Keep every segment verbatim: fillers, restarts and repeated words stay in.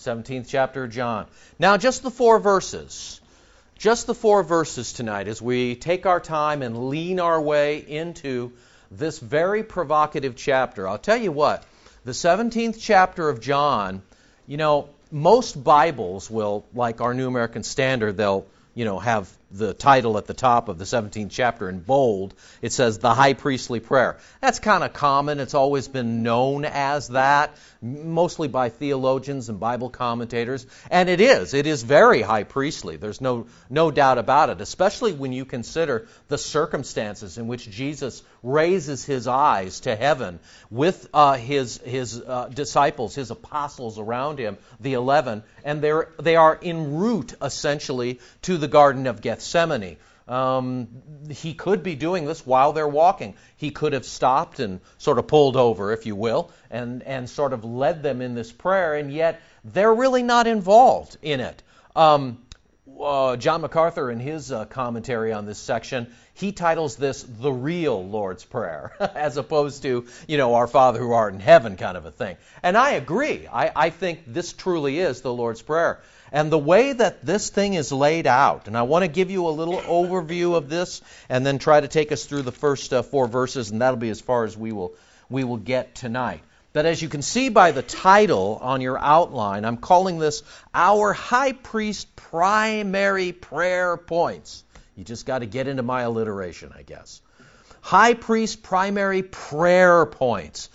seventeenth chapter of John. Now, just the four verses. Just the four verses tonight as we take our time and lean our way into this very provocative chapter. I'll tell you what, the seventeenth chapter of John, you know, most Bibles will, like our New American Standard, they'll, you know, have the title at the top of the seventeenth chapter in bold. It says the high priestly prayer. That's kind of common. It's always been known as that, mostly by theologians and Bible commentators. And it is. It is very high priestly. There's no no doubt about it, especially when you consider the circumstances in which Jesus raises his eyes to heaven with uh, his his uh, disciples, his apostles around him, the eleven, and they're they are en route essentially to the Garden of Gethsemane. Um, he could be doing this while they're walking. He could have stopped and sort of pulled over, if you will, and, and sort of led them in this prayer, and yet they're really not involved in it. Um, uh, John MacArthur, in his uh, commentary on this section, he titles this the real Lord's Prayer, as opposed to, you know, our Father who art in heaven kind of a thing. And I agree. I, I think this truly is the Lord's Prayer. And the way that this thing is laid out, and I want to give you a little overview of this and then try to take us through the first uh, four verses, and that'll be as far as we will we will get tonight. But as you can see by the title on your outline, I'm calling this Our High Priest Primary Prayer Points. You just got to get into my alliteration, I guess. High Priest Primary Prayer Points.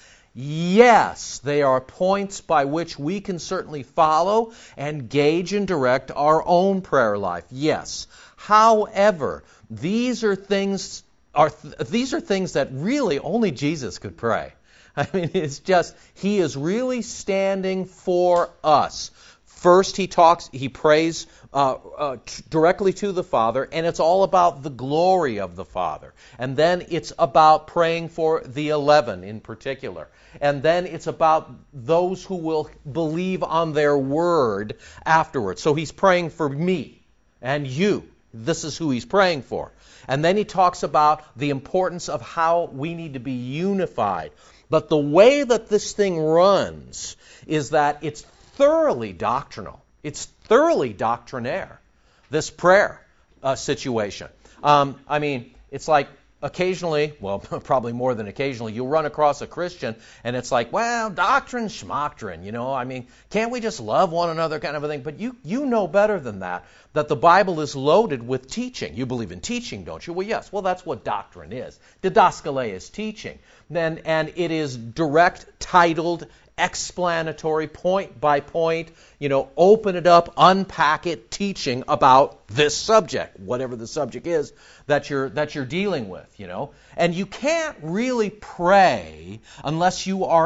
Yes, they are points by which we can certainly follow and gauge and direct our own prayer life. Yes. However, these are things are th- these are things that really only Jesus could pray. I mean, it's just he is really standing for us. First, he talks, he prays uh, uh, t- directly to the Father, and it's all about the glory of the Father. And then it's about praying for the eleven in particular. And then it's about those who will believe on their word afterwards. So he's praying for me and you. This is who he's praying for. And then he talks about the importance of how we need to be unified. But the way that this thing runs is that it's thoroughly doctrinal. It's thoroughly doctrinaire, this prayer uh, situation. Um, I mean, it's like occasionally, well, probably more than occasionally, you'll run across a Christian and it's like, well, doctrine, schmoctrine, you know, I mean, can't we just love one another kind of a thing? But you you know better than that, that the Bible is loaded with teaching. You believe in teaching, don't you? Well, yes. Well, that's what doctrine is. Didaskale is teaching. Then, and it is direct, titled, explanatory, point by point, you know, open it up, unpack it, teaching about this subject, whatever the subject is that you're that you're dealing with, you know. And you can't really pray unless you are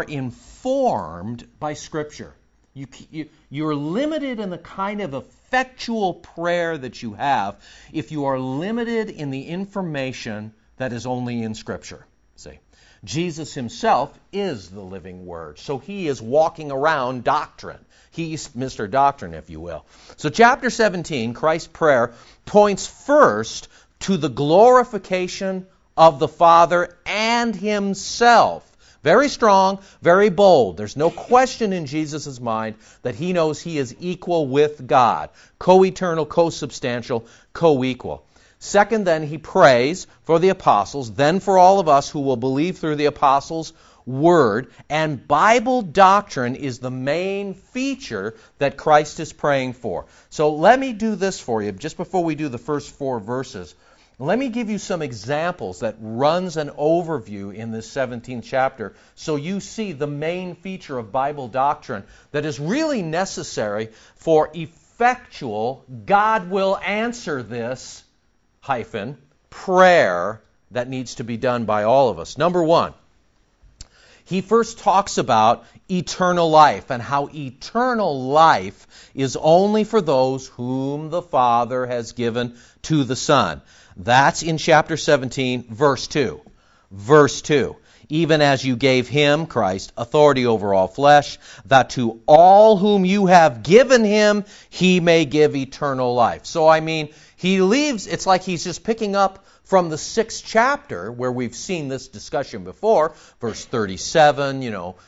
informed by Scripture. You, you you're limited in the kind of effectual prayer that you have if you are limited in the information that is only in Scripture. See. Jesus himself is the living Word. So he is walking around doctrine. He's Mister Doctrine, if you will. So chapter seventeen, Christ's prayer, points first to the glorification of the Father and himself. Very strong, very bold. There's no question in Jesus' mind that he knows he is equal with God. Co-eternal, co-substantial, co-equal. Second, then, he prays for the apostles, then for all of us who will believe through the apostles' word. And Bible doctrine is the main feature that Christ is praying for. So let me do this for you just before we do the first four verses. Let me give you some examples that runs an overview in this seventeenth chapter so you see the main feature of Bible doctrine that is really necessary for effectual, God will answer this, hyphen, prayer that needs to be done by all of us. Number one, he first talks about eternal life and how eternal life is only for those whom the Father has given to the Son. That's in chapter seventeen, verse two. Verse two. Even as you gave him, Christ, authority over all flesh, that to all whom you have given him, he may give eternal life. So, I mean, he leaves, it's like he's just picking up from the sixth chapter, where we've seen this discussion before, verse thirty-seven, you know,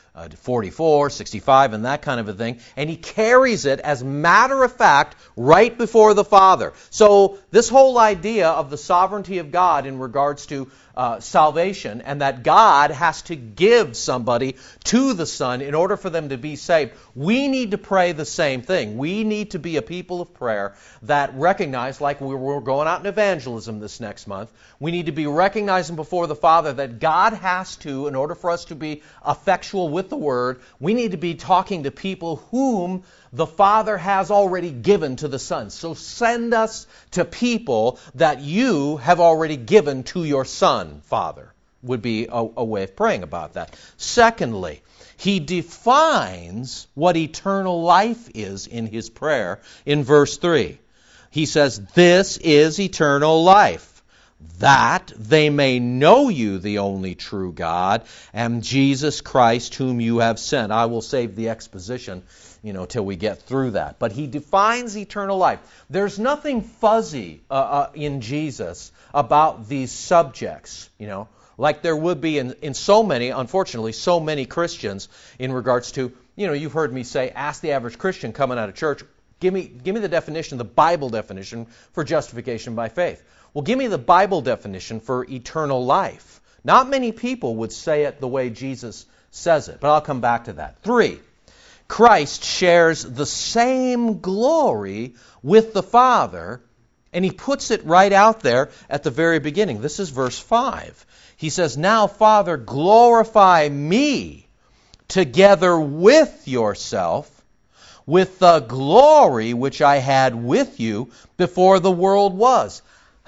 uh, forty-four, sixty-five, and that kind of a thing. And he carries it as matter of fact right before the Father. So this whole idea of the sovereignty of God in regards to uh, salvation, and that God has to give somebody to the Son in order for them to be saved, we need to pray the same thing. We need to be a people of prayer that recognize, like we we're going out in evangelism this next month, we need to be recognizing before the Father that God has to, in order for us to be effectual with the Word, we need to be talking to people whom the Father has already given to the Son. So send us to people that you have already given to your Son, Father, would be a, a way of praying about that. Secondly, he defines what eternal life is in his prayer in verse three. He says, "This is eternal life, that they may know you, the only true God, and Jesus Christ whom you have sent." I will save the exposition, you know, till we get through that. But he defines eternal life. There's nothing fuzzy uh, uh, in Jesus about these subjects, you know, like there would be in, in so many, unfortunately, so many Christians in regards to, you know, you've heard me say, ask the average Christian coming out of church, give me, give me the definition, the Bible definition for justification by faith. Well, give me the Bible definition for eternal life. Not many people would say it the way Jesus says it, but I'll come back to that. Three, Christ shares the same glory with the Father, and he puts it right out there at the very beginning. This is verse five. He says, "Now, Father, glorify me together with yourself, with the glory which I had with you before the world was."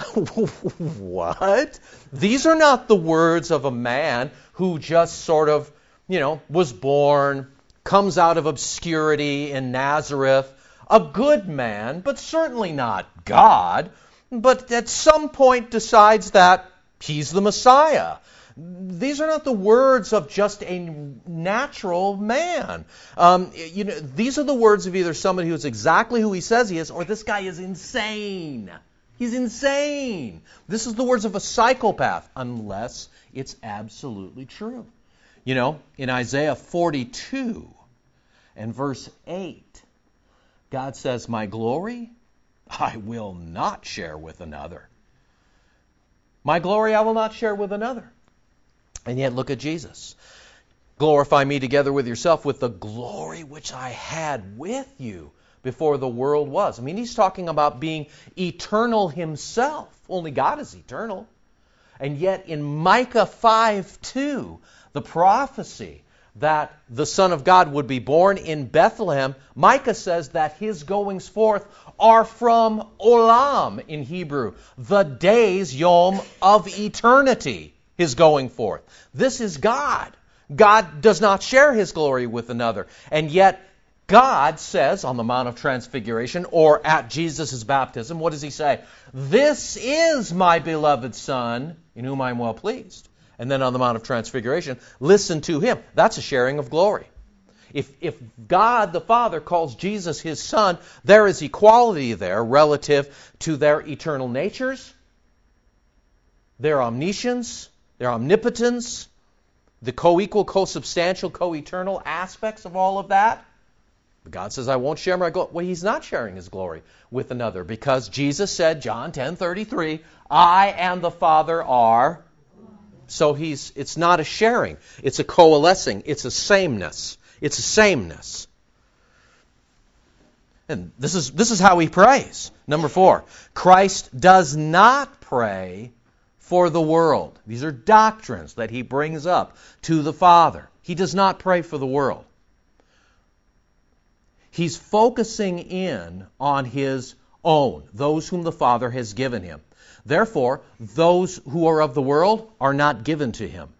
What? These are not the words of a man who just sort of, you know, was born, comes out of obscurity in Nazareth, a good man, but certainly not God, but at some point decides that he's the Messiah. These are not the words of just a natural man. Um, you know, these are the words of either somebody who is exactly who he says he is, or this guy is insane. He's insane. This is the words of a psychopath, unless it's absolutely true. You know, in Isaiah forty-two and verse eight, God says, "My glory I will not share with another. My glory I will not share with another." And yet look at Jesus. "Glorify me together with yourself with the glory which I had with you before the world was." I mean, he's talking about being eternal himself. Only God is eternal. And yet in Micah five two, the prophecy that the Son of God would be born in Bethlehem, Micah says that his goings forth are from olam in Hebrew, the days, yom, of eternity, his going forth. This is God. God does not share his glory with another. And yet God says on the Mount of Transfiguration or at Jesus' baptism, what does he say? "This is my beloved Son, in whom I am well pleased." And then on the Mount of Transfiguration, listen to him. That's a sharing of glory. If, if God the Father calls Jesus his Son, there is equality there relative to their eternal natures, their omniscience, their omnipotence, the co-equal, co-substantial, co-eternal aspects of all of that. But God says, "I won't share my glory." Well, he's not sharing his glory with another, because Jesus said, John ten thirty-three, "I and the Father are." So he's it's not a sharing. It's a coalescing. It's a sameness. It's a sameness. And this is this is how he prays. Number four, Christ does not pray for the world. These are doctrines that he brings up to the Father. He does not pray for the world. He's focusing in on his own, those whom the Father has given him. Therefore, those who are of the world are not given to him.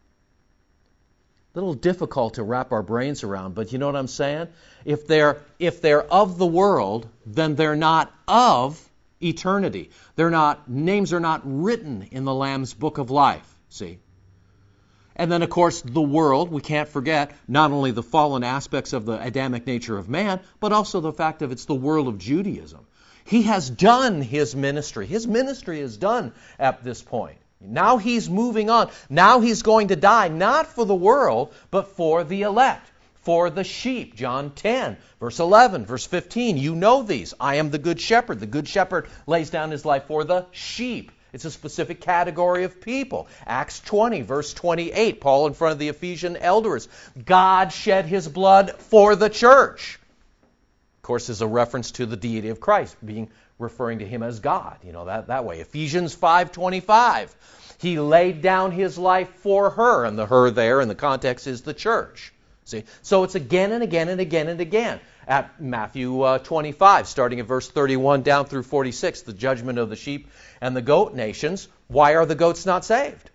A little difficult to wrap our brains around, but you know what I'm saying? If they're if they're of the world, then they're not of eternity. They're not names are not written in the Lamb's book of life. See? And then, of course, the world, we can't forget not only the fallen aspects of the Adamic nature of man, but also the fact that it's the world of Judaism. He has done his ministry. His ministry is done at this point. Now he's moving on. Now he's going to die, not for the world, but for the elect, for the sheep. John ten, verse eleven, verse fifteen. You know these. I am the good shepherd. The good shepherd lays down his life for the sheep. It's a specific category of people. Acts twenty, verse twenty-eight, Paul in front of the Ephesian elders. God shed his blood for the church. Of course, is a reference to the deity of Christ, being referring to him as God, you know, that, that way. Ephesians five twenty-five, he laid down his life for her, and the her there in the context is the church. See, so it's again and again and again and again. At Matthew uh, twenty-five, starting at verse thirty-one down through forty-six, the judgment of the sheep and the goat nations. Why are the goats not saved?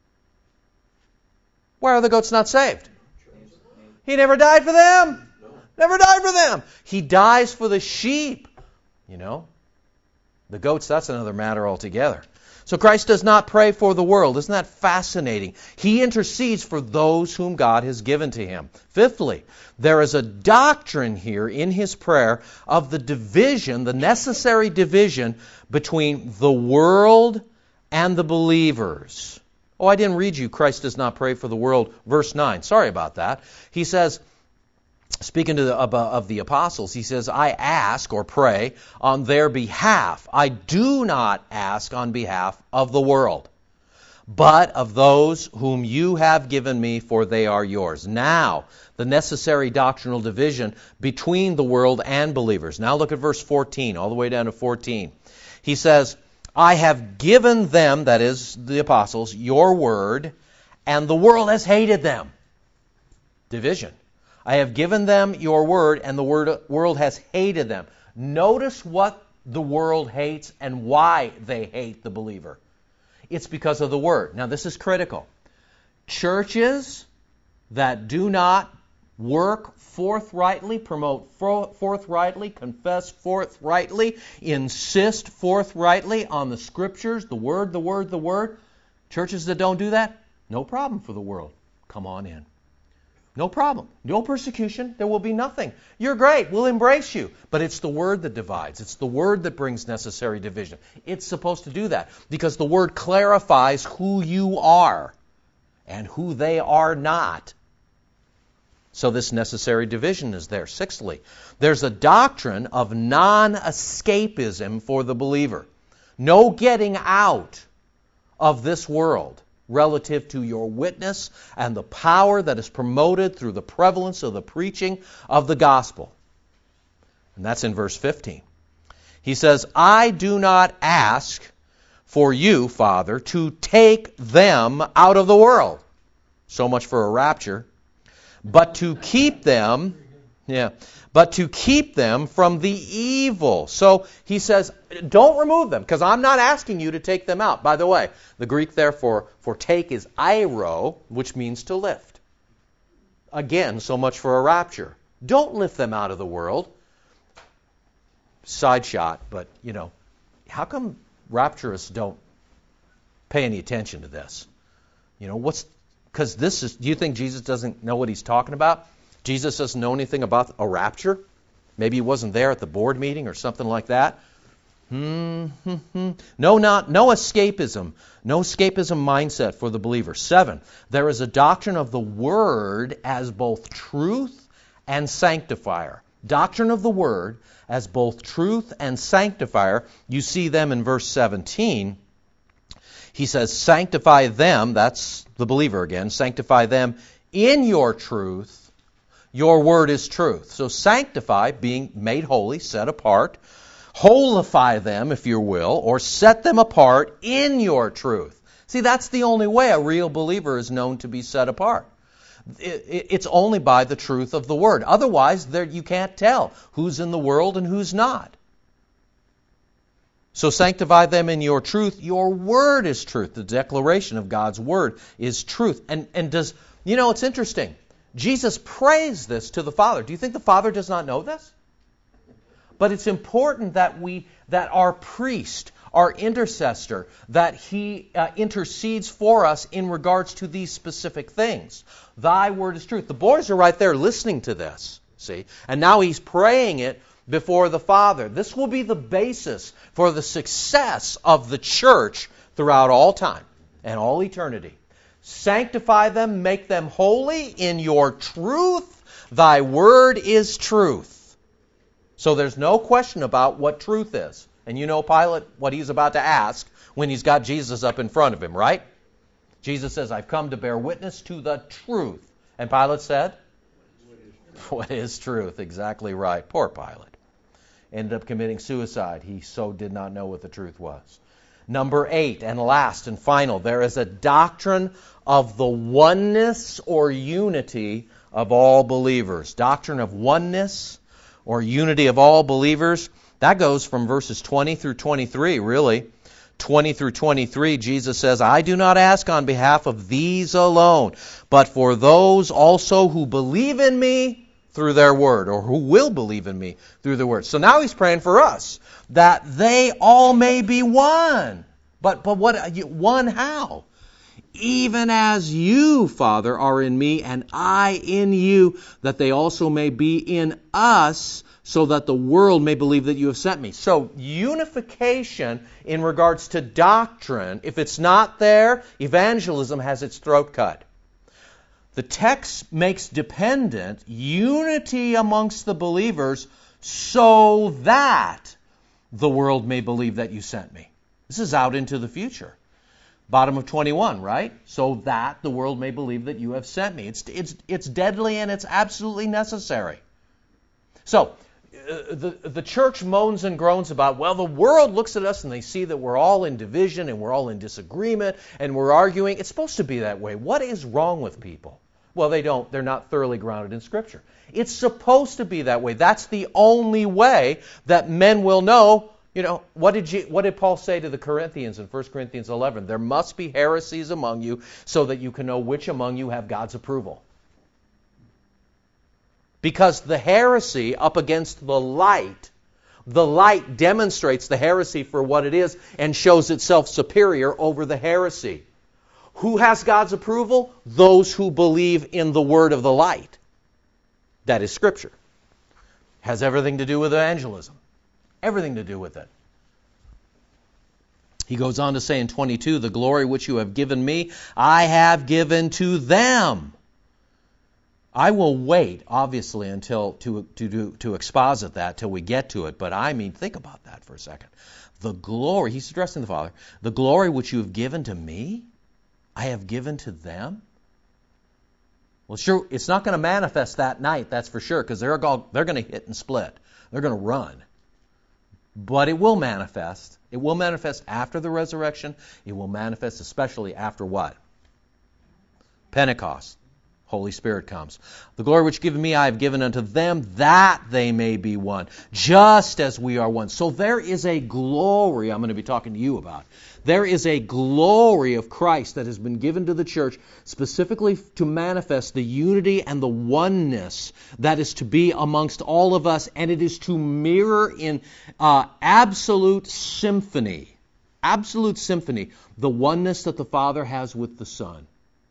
Why are the goats not saved? He never died for them. Never died for them. He dies for the sheep. You know, the goats, that's another matter altogether. So Christ does not pray for the world. Isn't that fascinating? He intercedes for those whom God has given to him. Fifthly, there is a doctrine here in his prayer of the division, the necessary division between the world and the believers. Oh, I didn't read you, Christ does not pray for the world, verse nine. Sorry about that. He says, speaking to the, of, of the apostles, he says, I ask or pray on their behalf. I do not ask on behalf of the world, but of those whom you have given me, for they are yours. Now, the necessary doctrinal division between the world and believers. Now look at verse fourteen, all the way down to fourteen. He says, I have given them, that is, the apostles, your word, and the world has hated them. Division. I have given them your word, and the word, world has hated them. Notice what the world hates and why they hate the believer. It's because of the word. Now, this is critical. Churches that do not work forthrightly, promote forthrightly, confess forthrightly, insist forthrightly on the Scriptures, the Word, the Word, the Word. Churches that don't do that, no problem for the world. Come on in. No problem. No persecution. There will be nothing. You're great. We'll embrace you. But it's the Word that divides. It's the Word that brings necessary division. It's supposed to do that because the Word clarifies who you are and who they are not. So this necessary division is there. Sixthly, there's a doctrine of non-escapism for the believer. No getting out of this world relative to your witness and the power that is promoted through the prevalence of the preaching of the gospel. And that's in verse fifteen. He says, I do not ask for you, Father, to take them out of the world. So much for a rapture. But to keep them, yeah, but to keep them from the evil. So he says, don't remove them, because I'm not asking you to take them out. By the way, the Greek there for, for take is airo, which means to lift. Again, so much for a rapture. Don't lift them out of the world. Side shot, but, you know, how come rapturists don't pay any attention to this? You know, what's... Because this is, do you think Jesus doesn't know what he's talking about? Jesus doesn't know anything about a rapture? Maybe he wasn't there at the board meeting or something like that? Hmm, hmm, hmm. No, not, no escapism. No escapism mindset for the believer. Seven, there is a doctrine of the Word as both truth and sanctifier. Doctrine of the Word as both truth and sanctifier. You see them in verse seventeen. He says, sanctify them, that's the believer again, sanctify them in your truth. Your word is truth. So sanctify, being made holy, set apart. Holify them, if you will, or set them apart in your truth. See, that's the only way a real believer is known to be set apart. It's only by the truth of the word. Otherwise, there you can't tell who's in the world and who's not. So sanctify them in your truth. Your word is truth. The declaration of God's word is truth. And and does, you know, it's interesting. Jesus prays this to the Father. Do you think the Father does not know this? But it's important that we, that our priest, our intercessor, that he uh, intercedes for us in regards to these specific things. Thy word is truth. The boys are right there listening to this, see? And now he's praying it before the Father. This will be the basis for the success of the church throughout all time. and all eternity. Sanctify them, make them holy in your truth. Thy word is truth. So there's no question about what truth is. And you know Pilate, what he's about to ask when he's got Jesus up in front of him, right? Jesus says, I've come to bear witness to the truth. And Pilate said, what is truth? Exactly right. Poor Pilate. Ended up committing suicide. He so did not know what the truth was. Number eight, and last and final, there is a doctrine of the oneness or unity of all believers. Doctrine of oneness or unity of all believers. That goes from verses twenty through twenty-three, really. twenty through twenty-three, Jesus says, I do not ask on behalf of these alone, but for those also who believe in me through their word, or who will believe in me through their word. So now he's praying for us, that they all may be one. But, but what, one how? Even as you, Father, are in me, and I in you, that they also may be in us, so that the world may believe that you have sent me. So unification in regards to doctrine, if it's not there, evangelism has its throat cut. The text makes dependent unity amongst the believers so that the world may believe that you sent me. This is out into the future. Bottom of twenty-one, right? So that the world may believe that you have sent me. It's, it's, it's deadly and it's absolutely necessary. So, uh, the, the church moans and groans about, well, the world looks at us and they see that we're all in division and we're all in disagreement and we're arguing. It's supposed to be that way. What is wrong with people? Well, they don't. They're not thoroughly grounded in Scripture. It's supposed to be that way. That's the only way that men will know. You know, what did you, what did Paul say to the Corinthians in First Corinthians eleven? There must be heresies among you so that you can know which among you have God's approval. Because the heresy up against the light, the light demonstrates the heresy for what it is and shows itself superior over the heresy. Who has God's approval? Those who believe in the word of the light. That is Scripture. Has everything to do with evangelism. Everything to do with it. He goes on to say in twenty-two, the glory which you have given me, I have given to them. I will wait, obviously, until to to do, to exposit that till we get to it. But I mean, think about that for a second. The glory, he's addressing the Father, the glory which you have given to me, I have given to them. Well, sure, it's not going to manifest that night, that's for sure, because they're going they're going to hit and split. They're going to run. But it will manifest. It will manifest after the resurrection. It will manifest especially after what? Pentecost. Holy Spirit comes. The glory which given me I have given unto them, that they may be one, just as we are one. So there is a glory I'm going to be talking to you about. There is a glory of Christ that has been given to the church specifically to manifest the unity and the oneness that is to be amongst all of us, and it is to mirror in uh, absolute symphony, absolute symphony, the oneness that the Father has with the Son.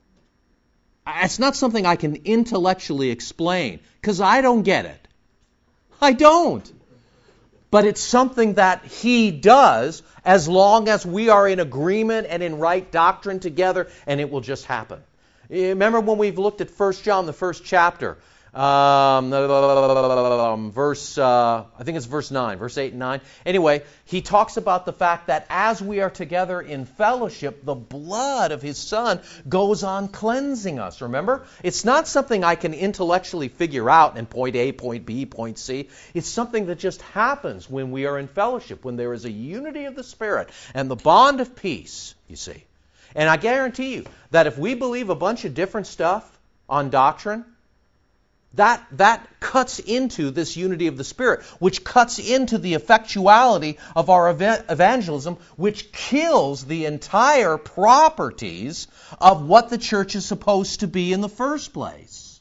It's not something I can intellectually explain, because I don't get it. I don't. But it's something that He does as long as we are in agreement and in right doctrine together, and it will just happen. Remember when we've looked at First John, the first chapter, um, verse, uh, I think it's verse nine, verse eight and nine. Anyway, he talks about the fact that as we are together in fellowship, the blood of His Son goes on cleansing us. Remember? It's not something I can intellectually figure out and point A, point B, point C. It's something that just happens when we are in fellowship, when there is a unity of the Spirit and the bond of peace, you see. And I guarantee you that if we believe a bunch of different stuff on doctrine, That that cuts into this unity of the Spirit, which cuts into the effectuality of our evangelism, which kills the entire properties of what the church is supposed to be in the first place.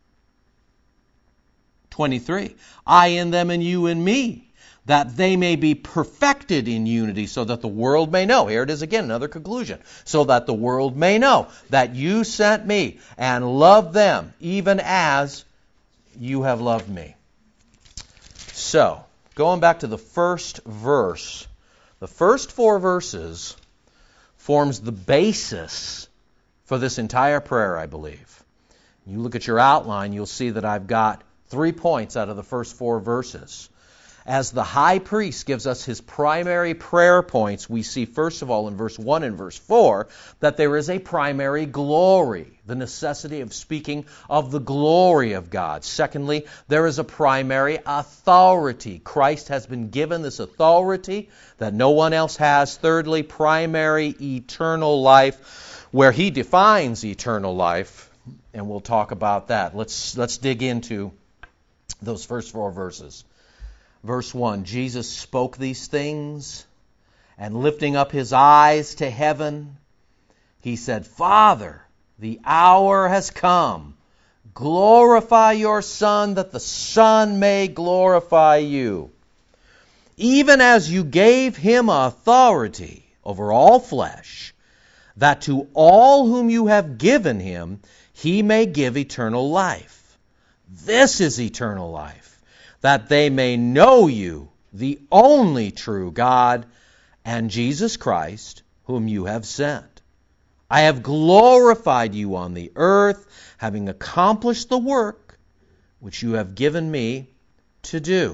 twenty-three, I in them and you in me, that they may be perfected in unity, so that the world may know. Here it is again, another conclusion. So that the world may know that you sent me and loved them, even as you have loved me. So, going back to the first verse, the first four verses forms the basis for this entire prayer, I believe. You look at your outline, you'll see that I've got three points out of the first four verses. As the high priest gives us his primary prayer points, we see first of all in verse one and verse four that there is a primary glory, the necessity of speaking of the glory of God. Secondly, there is a primary authority. Christ has been given this authority that no one else has. Thirdly, primary eternal life, where he defines eternal life, and we'll talk about that. Let's let's dig into those first four verses. Verse one, Jesus spoke these things, and lifting up his eyes to heaven, he said, Father, the hour has come. Glorify your Son, that the Son may glorify you. Even as you gave him authority over all flesh, that to all whom you have given him, he may give eternal life. This is eternal life, that they may know you, the only true God, and Jesus Christ, whom you have sent. I have glorified you on the earth, having accomplished the work which you have given me to do.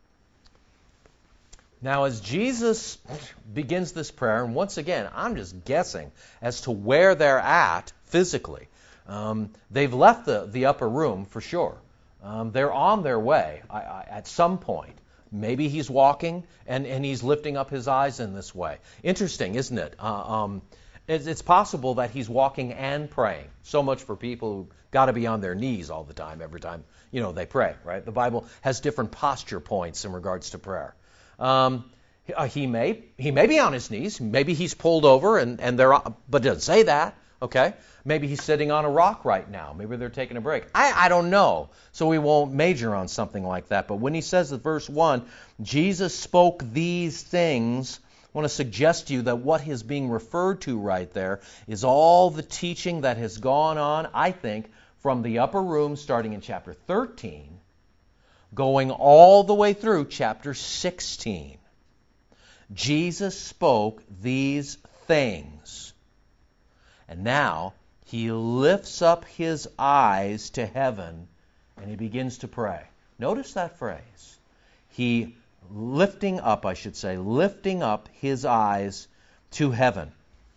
Now, as Jesus begins this prayer, and once again, I'm just guessing as to where they're at physically. Um, they've left the, the upper room for sure. Um, they're on their way I, I, at some point. Maybe he's walking and, and he's lifting up his eyes in this way. Interesting, isn't it? Uh, um, it's, it's possible that he's walking and praying. So much for people who got to be on their knees all the time, every time you know they pray. Right? The Bible has different posture points in regards to prayer. Um, he may he may be on his knees. Maybe he's pulled over and and they're but it doesn't say that. Okay. Maybe he's sitting on a rock right now. Maybe they're taking a break. I, I don't know. So we won't major on something like that. But when he says in verse one, Jesus spoke these things, I want to suggest to you that what is being referred to right there is all the teaching that has gone on, I think, from the upper room starting in chapter thirteen, going all the way through chapter sixteen. Jesus spoke these things. And now he lifts up his eyes to heaven and he begins to pray. Notice that phrase. He lifting up, I should say, lifting up his eyes to heaven.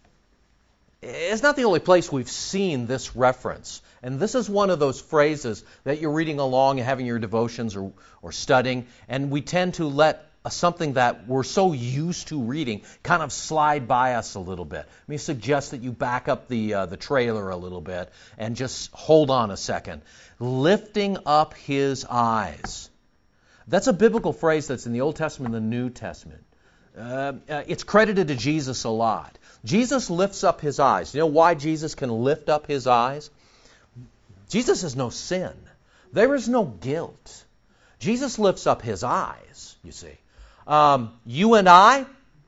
It's not the only place we've seen this reference. And this is one of those phrases that you're reading along and having your devotions or, or studying, and we tend to let something that we're so used to reading kind of slide by us a little bit. Let me suggest that you back up the uh, the trailer a little bit and just hold on a second. Lifting up his eyes. That's a biblical phrase that's in the Old Testament and the New Testament. Uh, uh, it's credited to Jesus a lot. Jesus lifts up his eyes. You know why Jesus can lift up his eyes? Jesus has no sin. There is no guilt. Jesus lifts up his eyes, you see. Um, you and I,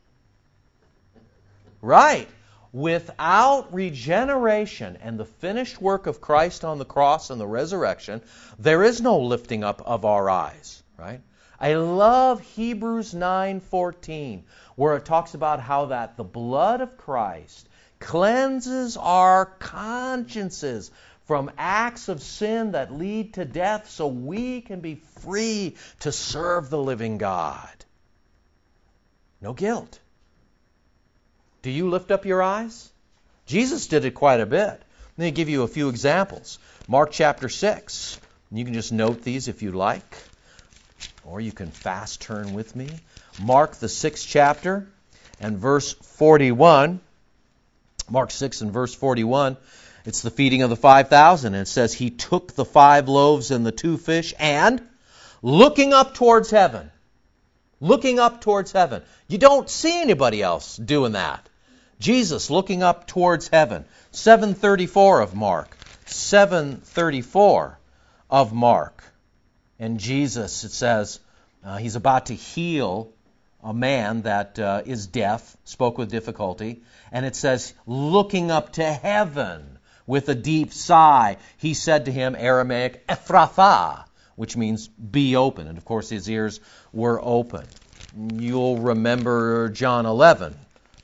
right, without regeneration and the finished work of Christ on the cross and the resurrection, there is no lifting up of our eyes, right? I love Hebrews nine fourteen, where it talks about how that the blood of Christ cleanses our consciences from acts of sin that lead to death so we can be free to serve the living God. No guilt. Do you lift up your eyes? Jesus did it quite a bit. Let me give you a few examples. Mark chapter six. You can just note these if you like, or you can fast turn with me. Mark the sixth chapter and verse forty-one. Mark six and verse forty-one. It's the feeding of the five thousand. And it says, he took the five loaves and the two fish and, looking up towards heaven, looking up towards heaven. You don't see anybody else doing that. Jesus looking up towards heaven. seven thirty-four of Mark. seven thirty-four of Mark. And Jesus, it says, uh, he's about to heal a man that uh, is deaf, spoke with difficulty. And it says, looking up to heaven with a deep sigh, he said to him, Aramaic, Ephrathah, which means be open. And of course his ears were open. You'll remember John eleven,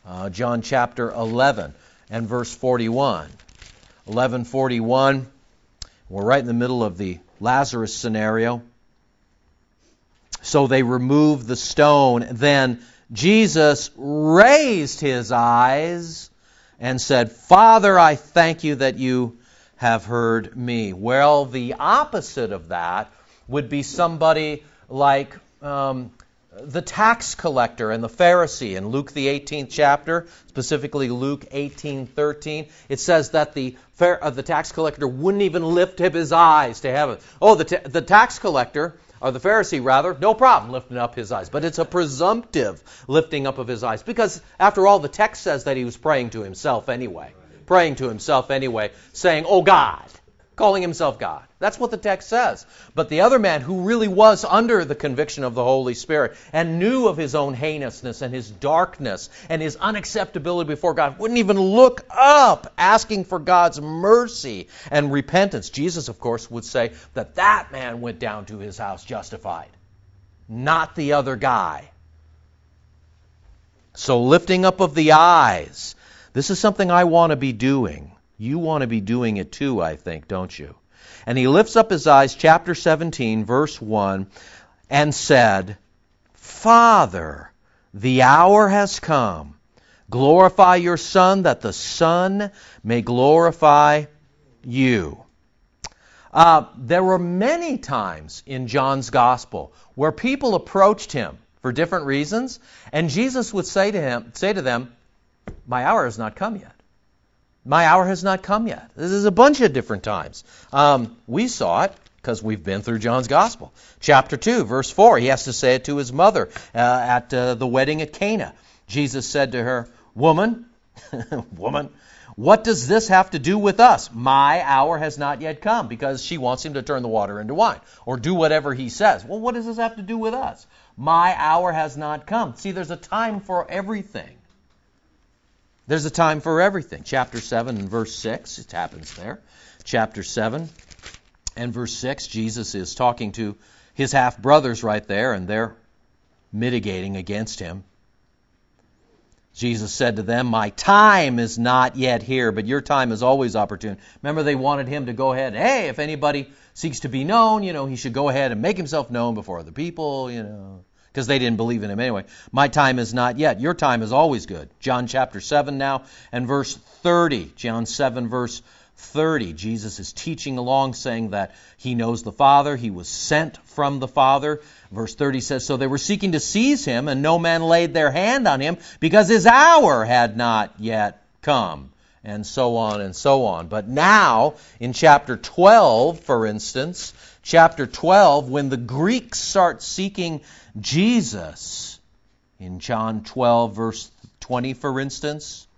Uh, John chapter eleven and verse forty-one. eleven forty-one, we're right in the middle of the Lazarus scenario. So they removed the stone. Then Jesus raised his eyes and said, Father, I thank you that you have heard me. Well, the opposite of that would be somebody like um, the tax collector and the Pharisee in Luke the eighteenth chapter, specifically Luke eighteen thirteen. It says that the uh, the tax collector wouldn't even lift up his eyes to heaven. Oh, the ta- the tax collector, or the Pharisee rather, no problem lifting up his eyes. But it's a presumptive lifting up of his eyes, because after all, the text says that he was praying to himself anyway. Praying to himself anyway, saying, oh God, calling himself God. That's what the text says. But the other man, who really was under the conviction of the Holy Spirit and knew of his own heinousness and his darkness and his unacceptability before God, wouldn't even look up asking for God's mercy and repentance. Jesus, of course, would say that that man went down to his house justified, not the other guy. So lifting up of the eyes, this is something I want to be doing. You want to be doing it too, I think, don't you? And he lifts up his eyes, chapter seventeen, verse one, and said, Father, the hour has come. Glorify your Son, that the Son may glorify you. Uh, there were many times in John's Gospel where people approached him for different reasons, and Jesus would say to him, say to them, my hour has not come yet. My hour has not come yet. This is a bunch of different times. Um, we saw it because we've been through John's Gospel. Chapter two, verse four, he has to say it to his mother uh, at uh, the wedding at Cana. Jesus said to her, Woman, woman, what does this have to do with us? My hour has not yet come, because she wants him to turn the water into wine or do whatever he says. Well, what does this have to do with us? My hour has not come. See, there's a time for everything. There's a time for everything. Chapter seven and verse six, it happens there. Chapter seven and verse six, Jesus is talking to his half-brothers right there, and they're mitigating against him. Jesus said to them, my time is not yet here, but your time is always opportune. Remember, they wanted him to go ahead. Hey, if anybody seeks to be known, you know, he should go ahead and make himself known before other people, you know, because they didn't believe in him anyway. My time is not yet. Your time is always good. John chapter seven now and verse thirty. John seven verse thirty. Jesus is teaching along, saying that he knows the Father. He was sent from the Father. Verse thirty says, so they were seeking to seize him, and no man laid their hand on him, because his hour had not yet come. And so on and so on. But now, in chapter twelve, for instance, chapter twelve, when the Greeks start seeking Jesus, in John twelve, verse twenty, for instance,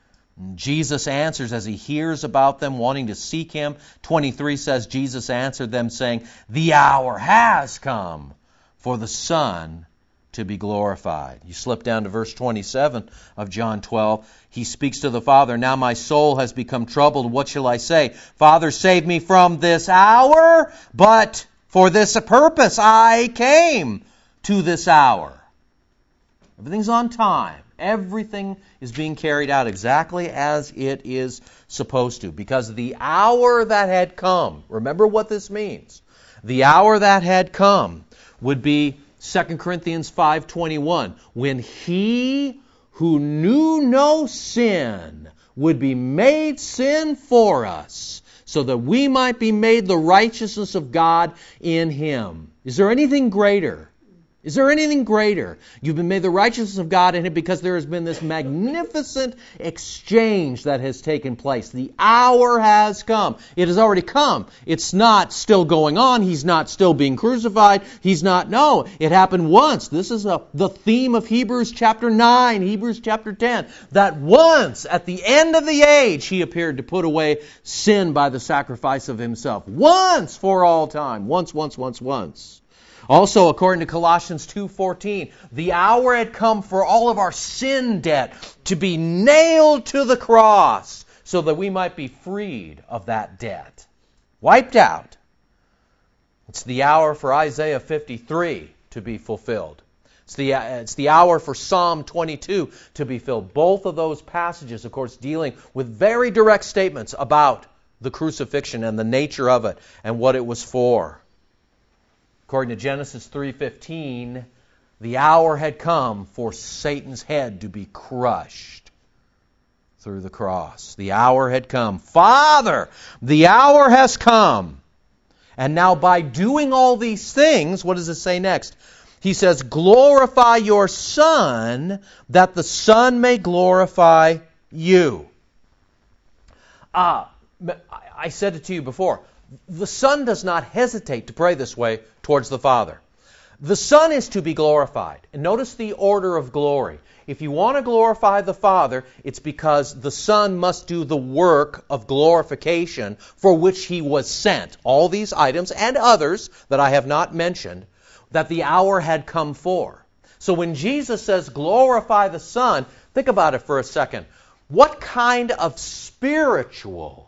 Jesus answers as he hears about them wanting to seek him. twenty-three says, Jesus answered them, saying, the hour has come for the Son to be glorified. You slip down to verse twenty-seven of John twelve. He speaks to the Father, now my soul has become troubled. What shall I say? Father, save me from this hour, but for this purpose I came to this hour. Everything's on time. Everything is being carried out exactly as it is supposed to, because the hour that had come, remember what this means, the hour that had come would be Second Corinthians five twenty-one, when he who knew no sin would be made sin for us, so that we might be made the righteousness of God in him. Is there anything greater? Is there anything greater? You've been made the righteousness of God in it because there has been this magnificent exchange that has taken place. The hour has come. It has already come. It's not still going on. He's not still being crucified. He's not, no, it happened once. This is a, the theme of Hebrews chapter nine, Hebrews chapter ten, that once at the end of the age he appeared to put away sin by the sacrifice of himself. Once for all time. Once, once, once, once. Also, according to Colossians two fourteen, the hour had come for all of our sin debt to be nailed to the cross so that we might be freed of that debt. Wiped out. It's the hour for Isaiah fifty-three to be fulfilled. It's the, it's the hour for Psalm twenty-two to be filled. Both of those passages, of course, dealing with very direct statements about the crucifixion and the nature of it and what it was for. According to Genesis three fifteen, the hour had come for Satan's head to be crushed through the cross. The hour had come. Father, the hour has come. And now by doing all these things, what does it say next? He says, glorify your Son, that the Son may glorify you. Ah, I said it to you before. The Son does not hesitate to pray this way towards the Father. The Son is to be glorified. And notice the order of glory. If you want to glorify the Father, it's because the Son must do the work of glorification for which He was sent. All these items and others that I have not mentioned, that the hour had come for. So when Jesus says glorify the Son, think about it for a second. What kind of spiritual,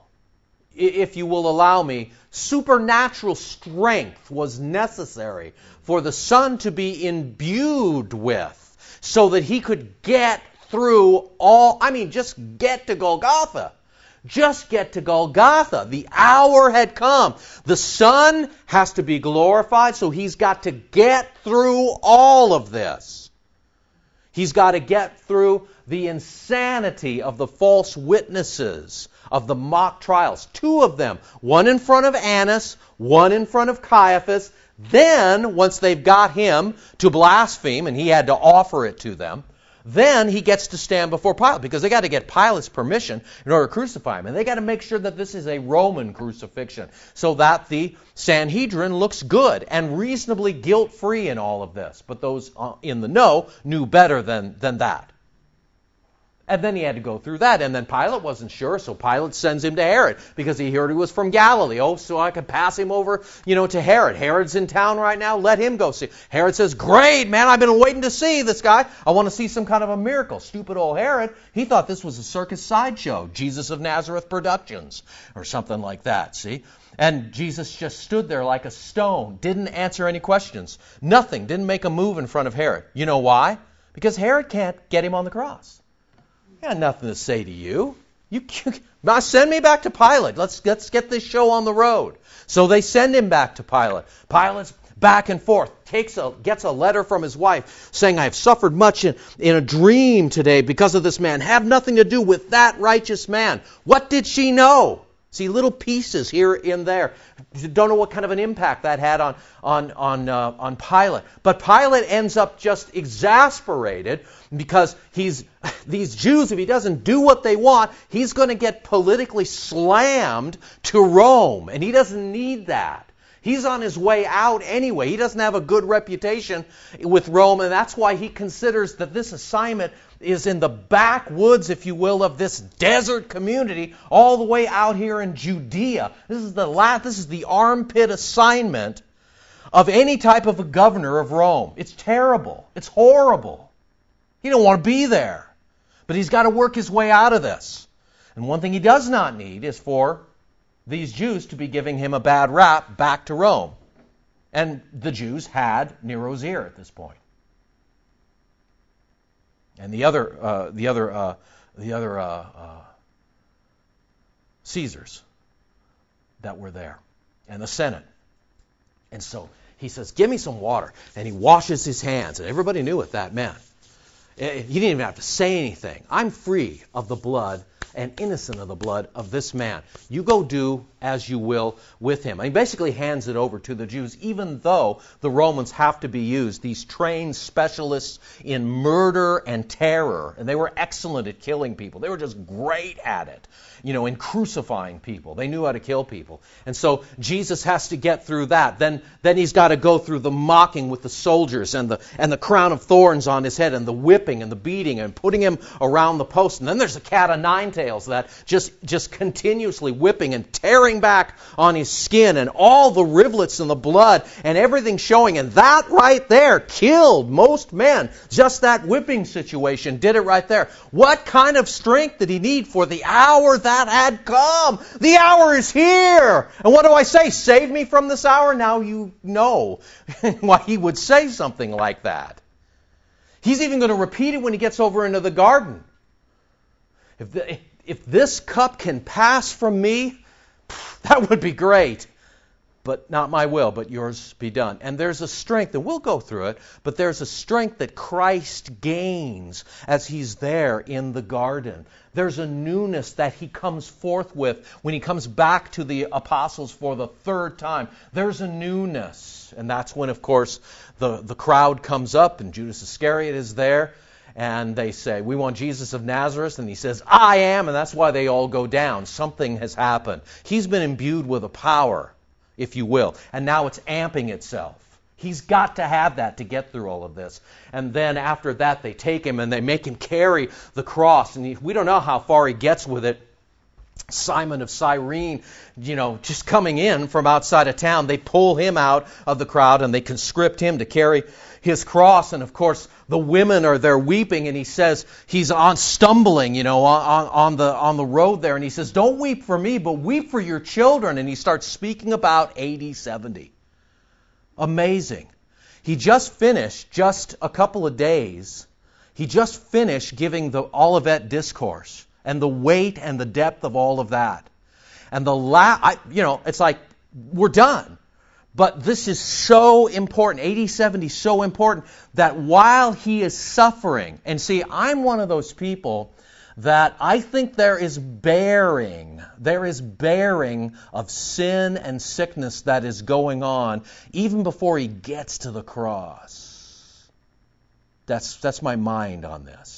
if you will allow me, supernatural strength was necessary for the Son to be imbued with so that He could get through all, I mean, just get to Golgotha. Just get to Golgotha. The hour had come. The Son has to be glorified, so He's got to get through all of this. He's got to get through the insanity of the false witnesses, of the mock trials. Two of them. One in front of Annas, one in front of Caiaphas. Then, once they've got him to blaspheme, and he had to offer it to them, then he gets to stand before Pilate, because they got to get Pilate's permission in order to crucify him. And they got to make sure that this is a Roman crucifixion, so that the Sanhedrin looks good and reasonably guilt-free in all of this. But those in the know knew better than, than that. And then he had to go through that. And then Pilate wasn't sure, so Pilate sends him to Herod because he heard he was from Galilee. Oh, so I could pass him over, you know, to Herod. Herod's in town right now. Let him go see. Herod says, great, man, I've been waiting to see this guy. I want to see some kind of a miracle. Stupid old Herod, he thought this was a circus sideshow, Jesus of Nazareth Productions, or something like that, see? And Jesus just stood there like a stone, didn't answer any questions. Nothing, didn't make a move in front of Herod. You know why? Because Herod can't get him on the cross. I got nothing to say to you. You now send me back to Pilate. Let's let's get this show on the road. So they send him back to Pilate. Pilate's back and forth, takes a gets a letter from his wife saying, I have suffered much in, in a dream today because of this man. Have nothing to do with that righteous man. What did she know? See, little pieces here and there. You don't know what kind of an impact that had on on on uh, on Pilate. But Pilate ends up just exasperated because he's these Jews, if he doesn't do what they want, he's going to get politically slammed to Rome, and he doesn't need that. He's on his way out anyway. He doesn't have a good reputation with Rome, and that's why he considers that this assignment is in the backwoods, if you will, of this desert community, all the way out here in Judea. This is the last, this is the armpit assignment of any type of a governor of Rome. It's terrible. It's horrible. He don't want to be there. But he's got to work his way out of this. And one thing he does not need is for these Jews to be giving him a bad rap back to Rome. And the Jews had Nero's ear at this point. And the other, uh, the other, uh, the other uh, uh, Caesars that were there, and the Senate. And so he says, "Give me some water," and he washes his hands, and everybody knew what that meant. He didn't even have to say anything. I'm free of the blood and innocent of the blood of this man. You go do as you will with him. And he basically hands it over to the Jews, even though the Romans have to be used, these trained specialists in murder and terror. And they were excellent at killing people. They were just great at it, you know, in crucifying people. They knew how to kill people. And so Jesus has to get through that. Then, then he's got to go through the mocking with the soldiers and the, and the crown of thorns on his head and the whipping and the beating and putting him around the post. And then there's a cat of nine tails that just, just continuously whipping and tearing back on his skin and all the rivulets and the blood and everything showing. And that right there killed most men. Just that whipping situation did it right there. What kind of strength did he need for the hour that had come? The hour is here. And what do I say? Save me from this hour? Now you know why he would say something like that. He's even going to repeat it when he gets over into the garden. If, the, if this cup can pass from me, that would be great. But not my will, but yours be done. And there's a strength, and we'll go through it, but there's a strength that Christ gains as he's there in the garden. There's a newness that he comes forth with when he comes back to the apostles for the third time. There's a newness. And that's when, of course, the, the crowd comes up, and Judas Iscariot is there. And they say, we want Jesus of Nazareth. And he says, I am. And that's why they all go down. Something has happened. He's been imbued with a power, if you will. And now it's amping itself. He's got to have that to get through all of this. And then after that, they take him and they make him carry the cross. And he, we don't know how far he gets with it. Simon of Cyrene, you know, just coming in from outside of town, they pull him out of the crowd and they conscript him to carry his cross. And of course, the women are there weeping, and he says he's on stumbling, you know, on, on the on the road there, and he says, "Don't weep for me, but weep for your children." And he starts speaking about A D seventy. Amazing. He just finished, just a couple of days, he just finished giving the Olivet Discourse and the weight and the depth of all of that. And the la- I, you know, it's like we're done. But this is so important. A D seventy is so important that while he is suffering, and see, I'm one of those people that I think there is bearing, there is bearing of sin and sickness that is going on even before he gets to the cross. That's, that's my mind on this.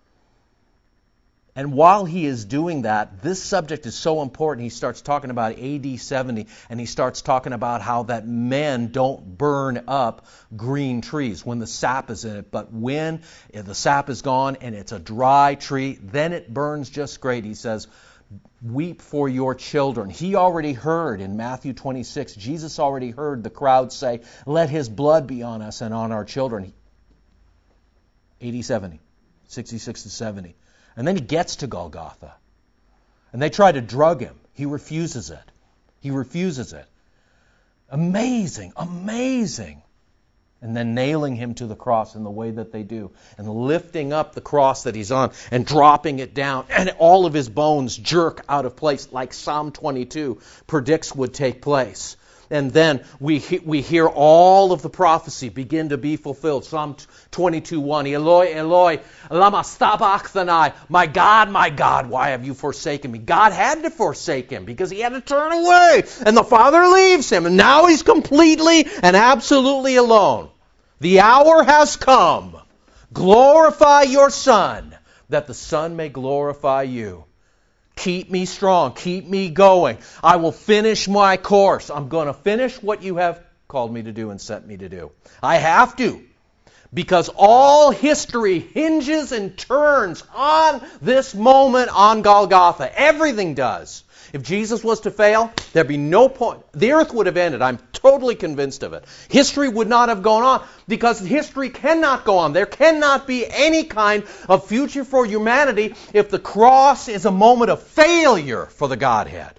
And while he is doing that, this subject is so important. He starts talking about A D seventy, and he starts talking about how that men don't burn up green trees when the sap is in it. But when the sap is gone and it's a dry tree, then it burns just great. He says, weep for your children. He already heard in Matthew twenty-six, Jesus already heard the crowd say, let his blood be on us and on our children. A D seventy, sixty-six to seventy. And then he gets to Golgotha. And they try to drug him. He refuses it. He refuses it. Amazing, amazing. And then nailing him to the cross in the way that they do. And lifting up the cross that he's on and dropping it down. And all of his bones jerk out of place like Psalm twenty-two predicts would take place. And then we he, we hear all of the prophecy begin to be fulfilled. Psalm twenty-two one, Eloi, Eloi, lama sabachthani. My God, my God, why have you forsaken me? God had to forsake him because he had to turn away. And the Father leaves him. And now he's completely and absolutely alone. The hour has come. Glorify your Son, that the Son may glorify you. Keep me strong. Keep me going. I will finish my course. I'm going to finish what you have called me to do and sent me to do. I have to. Because all history hinges and turns on this moment on Golgotha. Everything does. If Jesus was to fail, there'd be no point. The earth would have ended. I'm totally convinced of it. History would not have gone on because history cannot go on. There cannot be any kind of future for humanity if the cross is a moment of failure for the Godhead.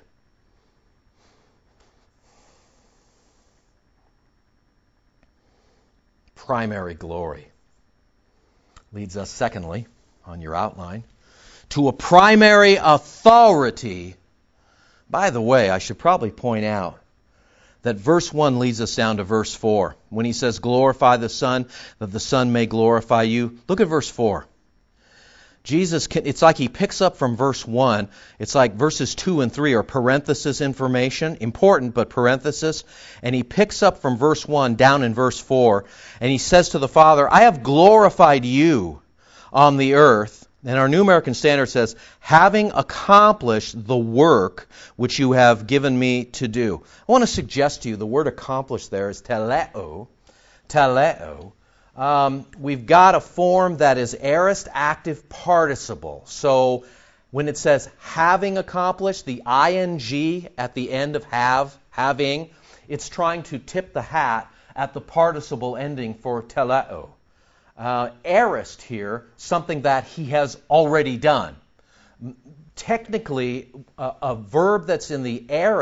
Primary glory leads us, secondly, on your outline, to a primary authority. By the way, I should probably point out that verse one leads us down to verse four. When he says, glorify the Son, that the Son may glorify you. Look at verse four. Jesus, can, it's like he picks up from verse one. It's like verses two and three are parenthesis information, important, but parenthesis. And he picks up from verse one down in verse four. And he says to the Father, I have glorified you on the earth. And our New American Standard says, having accomplished the work which you have given me to do. I want to suggest to you the word accomplished there is teleo. Teleo. Um, we've got a form that is aorist active participle. So when it says having accomplished, the ing at the end of have, having, it's trying to tip the hat at the participle ending for teleo. Uh, aorist here, something that he has already done. Technically, a, a verb that's in the aorist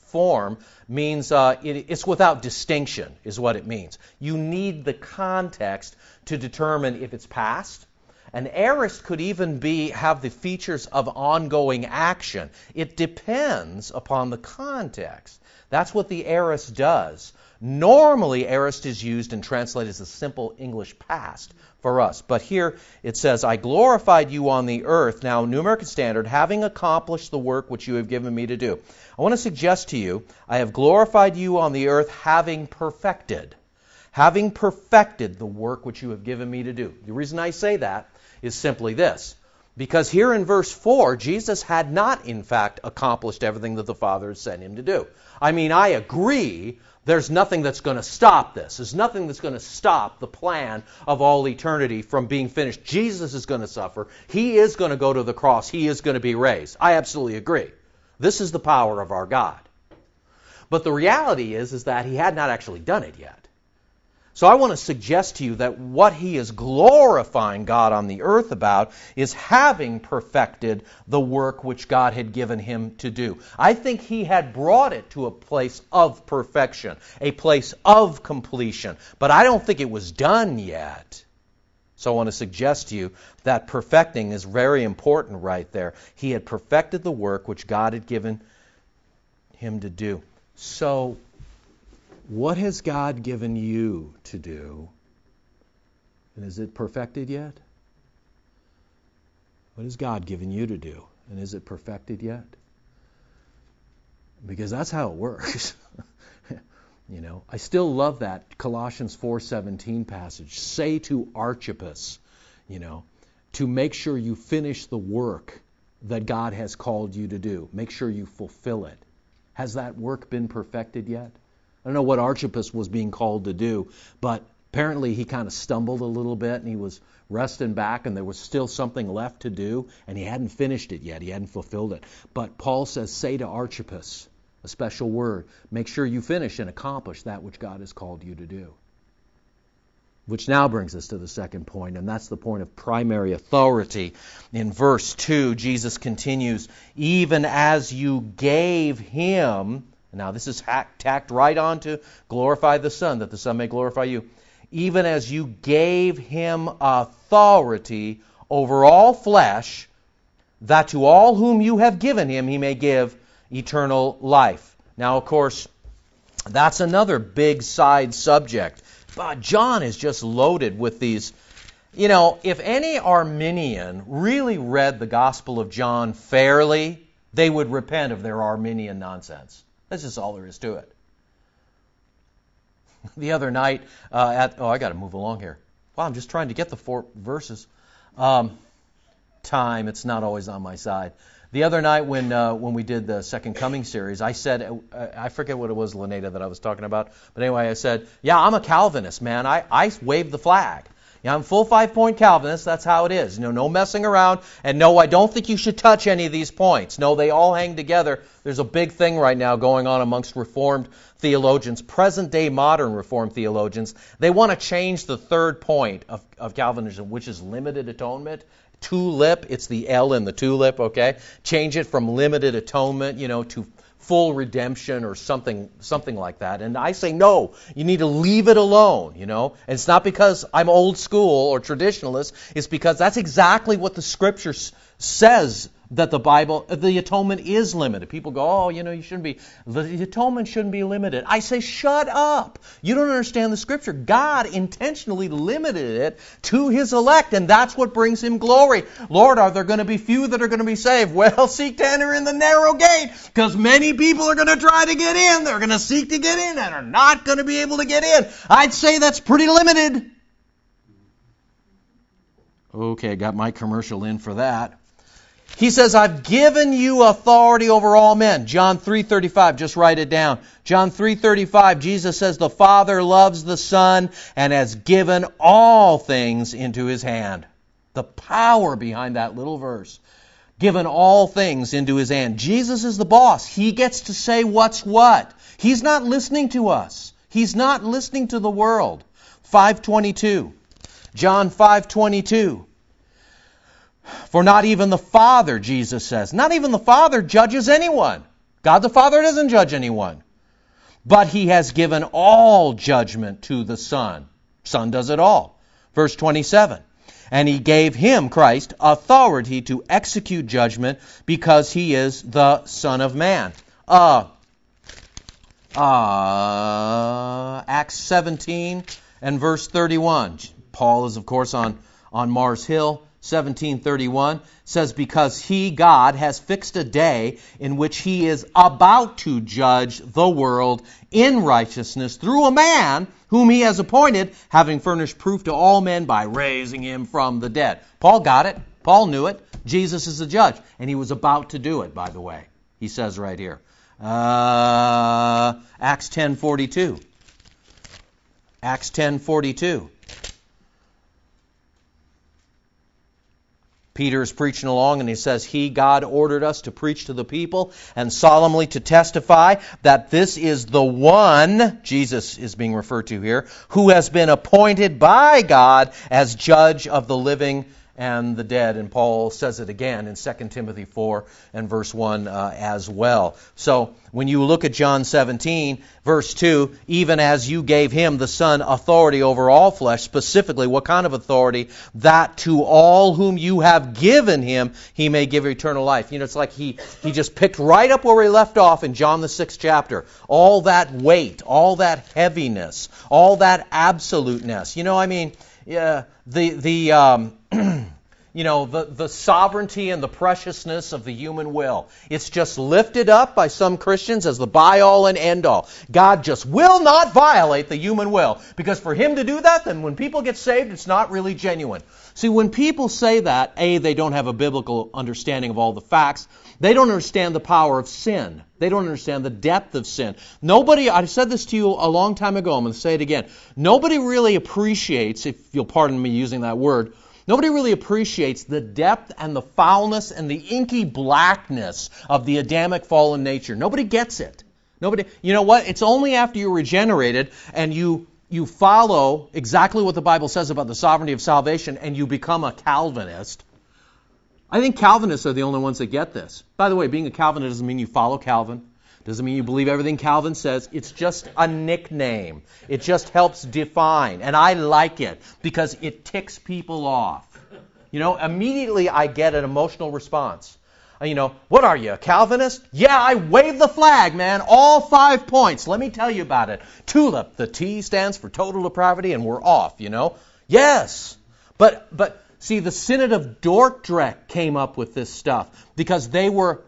form means uh, it, it's without distinction, is what it means. You need the context to determine if it's past. An aorist could even be have the features of ongoing action. It depends upon the context. That's what the aorist does. Normally, aorist is used and translated as a simple English past for us. But here it says, I glorified you on the earth. Now, New American Standard, having accomplished the work which you have given me to do. I want to suggest to you, I have glorified you on the earth having perfected. Having perfected the work which you have given me to do. The reason I say that is simply this. Because here in verse four, Jesus had not, in fact, accomplished everything that the Father had sent him to do. I mean, I agree there's nothing that's going to stop this. There's nothing that's going to stop the plan of all eternity from being finished. Jesus is going to suffer. He is going to go to the cross. He is going to be raised. I absolutely agree. This is the power of our God. But the reality is, is that he had not actually done it yet. So I want to suggest to you that what he is glorifying God on the earth about is having perfected the work which God had given him to do. I think he had brought it to a place of perfection, a place of completion, but I don't think it was done yet. So I want to suggest to you that perfecting is very important right there. He had perfected the work which God had given him to do. So what has God given you to do? And is it perfected yet? What has God given you to do? And is it perfected yet? Because that's how it works. You know, I still love that Colossians four seventeen passage. Say to Archippus, you know, to make sure you finish the work that God has called you to do. Make sure you fulfill it. Has that work been perfected yet? I don't know what Archippus was being called to do, but apparently he kind of stumbled a little bit and he was resting back and there was still something left to do and he hadn't finished it yet. He hadn't fulfilled it. But Paul says, say to Archippus, a special word, make sure you finish and accomplish that which God has called you to do. Which now brings us to the second point, and that's the point of primary authority. In verse two, Jesus continues, even as you gave him... Now this is hack, tacked right on to glorify the Son, that the Son may glorify you. Even as you gave him authority over all flesh, that to all whom you have given him he may give eternal life. Now, of course, that's another big side subject. But John is just loaded with these. You know, if any Arminian really read the Gospel of John fairly, they would repent of their Arminian nonsense. That's just all there is to it. The other night, uh, at oh, I got to move along here. Wow, I'm just trying to get the four verses. Um, time, it's not always on my side. The other night when uh, when we did the Second Coming series, I said, uh, I forget what it was, Leneta, that I was talking about. But anyway, I said, yeah, I'm a Calvinist, man. I, I wave the flag. Yeah, I'm full five-point Calvinist. That's how it is. You know, no messing around. And no, I don't think you should touch any of these points. No, they all hang together. There's a big thing right now going on amongst Reformed theologians, present-day modern Reformed theologians. They want to change the third point of, of Calvinism, which is limited atonement. Tulip, it's the L in the tulip, okay? Change it from limited atonement, you know, to full redemption or something something like that. And I say, no, you need to leave it alone, you know. And it's not because I'm old school or traditionalist. It's because that's exactly what the Scripture s- says, that the Bible, the atonement is limited. People go, oh, you know, you shouldn't be, the atonement shouldn't be limited. I say, shut up. You don't understand the Scripture. God intentionally limited it to His elect, and that's what brings Him glory. Lord, are there going to be few that are going to be saved? Well, seek to enter in the narrow gate, because many people are going to try to get in. They're going to seek to get in and are not going to be able to get in. I'd say that's pretty limited. Okay, got my commercial in for that. He says, I've given you authority over all men. John three thirty-five, just write it down. John three thirty-five, Jesus says, the Father loves the Son and has given all things into His hand. The power behind that little verse. Given all things into His hand. Jesus is the boss. He gets to say what's what. He's not listening to us. He's not listening to the world. five twenty-two. John five twenty-two. For not even the Father, Jesus says, not even the Father judges anyone. God the Father doesn't judge anyone. But He has given all judgment to the Son. Son does it all. Verse twenty-seven. And He gave Him, Christ, authority to execute judgment because He is the Son of Man. Uh, uh, Acts seventeen and verse thirty-one. Paul is, of course, on, on Mars Hill. seventeen thirty-one says, because He, God, has fixed a day in which He is about to judge the world in righteousness through a man whom He has appointed, having furnished proof to all men by raising Him from the dead. Paul got it. Paul knew it. Jesus is the judge. And He was about to do it, by the way. He says right here. Uh, Acts ten forty-two. Acts ten forty-two. Peter is preaching along and he says, He, God, ordered us to preach to the people and solemnly to testify that this is the one, Jesus is being referred to here, who has been appointed by God as judge of the living and the dead. And Paul says it again in Second Timothy four and verse one uh, as well. So when you look at John seventeen, verse two, even as you gave Him, the Son, authority over all flesh, specifically, what kind of authority? That to all whom you have given Him, He may give eternal life. You know, it's like he, he just picked right up where He left off in John the sixth chapter. All that weight, all that heaviness, all that absoluteness. You know, I mean, yeah, the, the, um, you know, the, the sovereignty and the preciousness of the human will. It's just lifted up by some Christians as the by-all and end-all. God just will not violate the human will. Because for Him to do that, then when people get saved, it's not really genuine. See, when people say that, A, they don't have a biblical understanding of all the facts. They don't understand the power of sin. They don't understand the depth of sin. Nobody, I said this to you a long time ago, I'm going to say it again. Nobody really appreciates, if you'll pardon me using that word, nobody really appreciates the depth and the foulness and the inky blackness of the Adamic fallen nature. Nobody gets it. Nobody. You know what? It's only after you're regenerated and you you follow exactly what the Bible says about the sovereignty of salvation and you become a Calvinist. I think Calvinists are the only ones that get this. By the way, being a Calvinist doesn't mean you follow Calvin. Doesn't mean you believe everything Calvin says. It's just a nickname. It just helps define. And I like it because it ticks people off. You know, immediately I get an emotional response. You know, what are you, a Calvinist? Yeah, I wave the flag, man. All five points. Let me tell you about it. TULIP. The T stands for total depravity and we're off, you know. Yes. But, but see, the Synod of Dordrecht came up with this stuff because they were...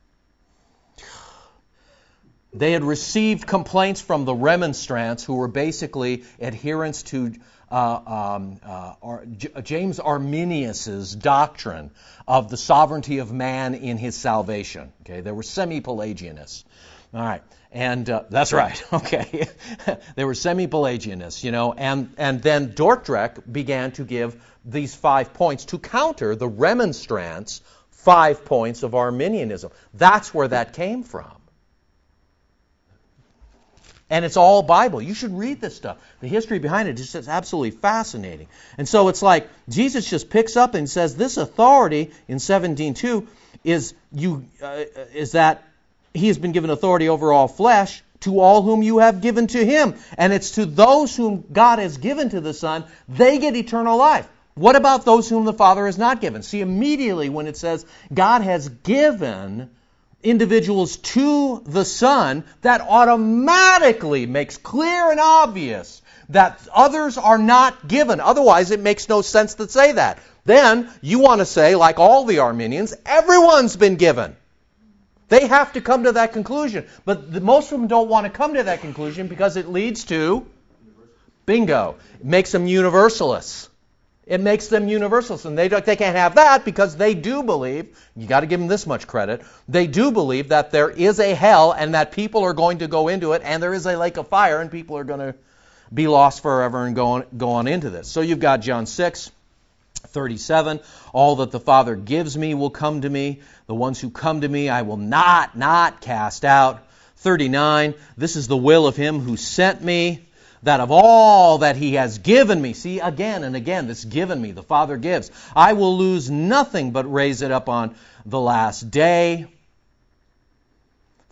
They had received complaints from the Remonstrants, who were basically adherents to uh, um, uh, Ar- J- James Arminius's doctrine of the sovereignty of man in his salvation. Okay, they were semi-Pelagianists. All right, and uh, that's right. Okay, they were semi-Pelagianists, you know, and and then Dordrecht began to give these five points to counter the Remonstrants' five points of Arminianism. That's where that came from. And it's all Bible. You should read this stuff. The history behind it is just absolutely fascinating. And so it's like Jesus just picks up and says this authority in seventeen two is you uh, is that He has been given authority over all flesh to all whom you have given to Him. And it's to those whom God has given to the Son, they get eternal life. What about those whom the Father has not given? See, immediately when it says God has given individuals to the Son, that automatically makes clear and obvious that others are not given. Otherwise, it makes no sense to say that. Then you want to say, like all the Arminians, everyone's been given. They have to come to that conclusion. But the, most of them don't want to come to that conclusion because it leads to bingo. It makes them universalists. It makes them universalists, and they don't, they can't have that because they do believe, you got to give them this much credit, they do believe that there is a hell and that people are going to go into it, and there is a lake of fire, and people are going to be lost forever and go on, go on into this. So you've got John six thirty-seven, all that the Father gives me will come to me. The ones who come to me I will not, not cast out. thirty-nine, this is the will of Him who sent me, that of all that He has given me, see, again and again, this given me, the Father gives, I will lose nothing but raise it up on the last day.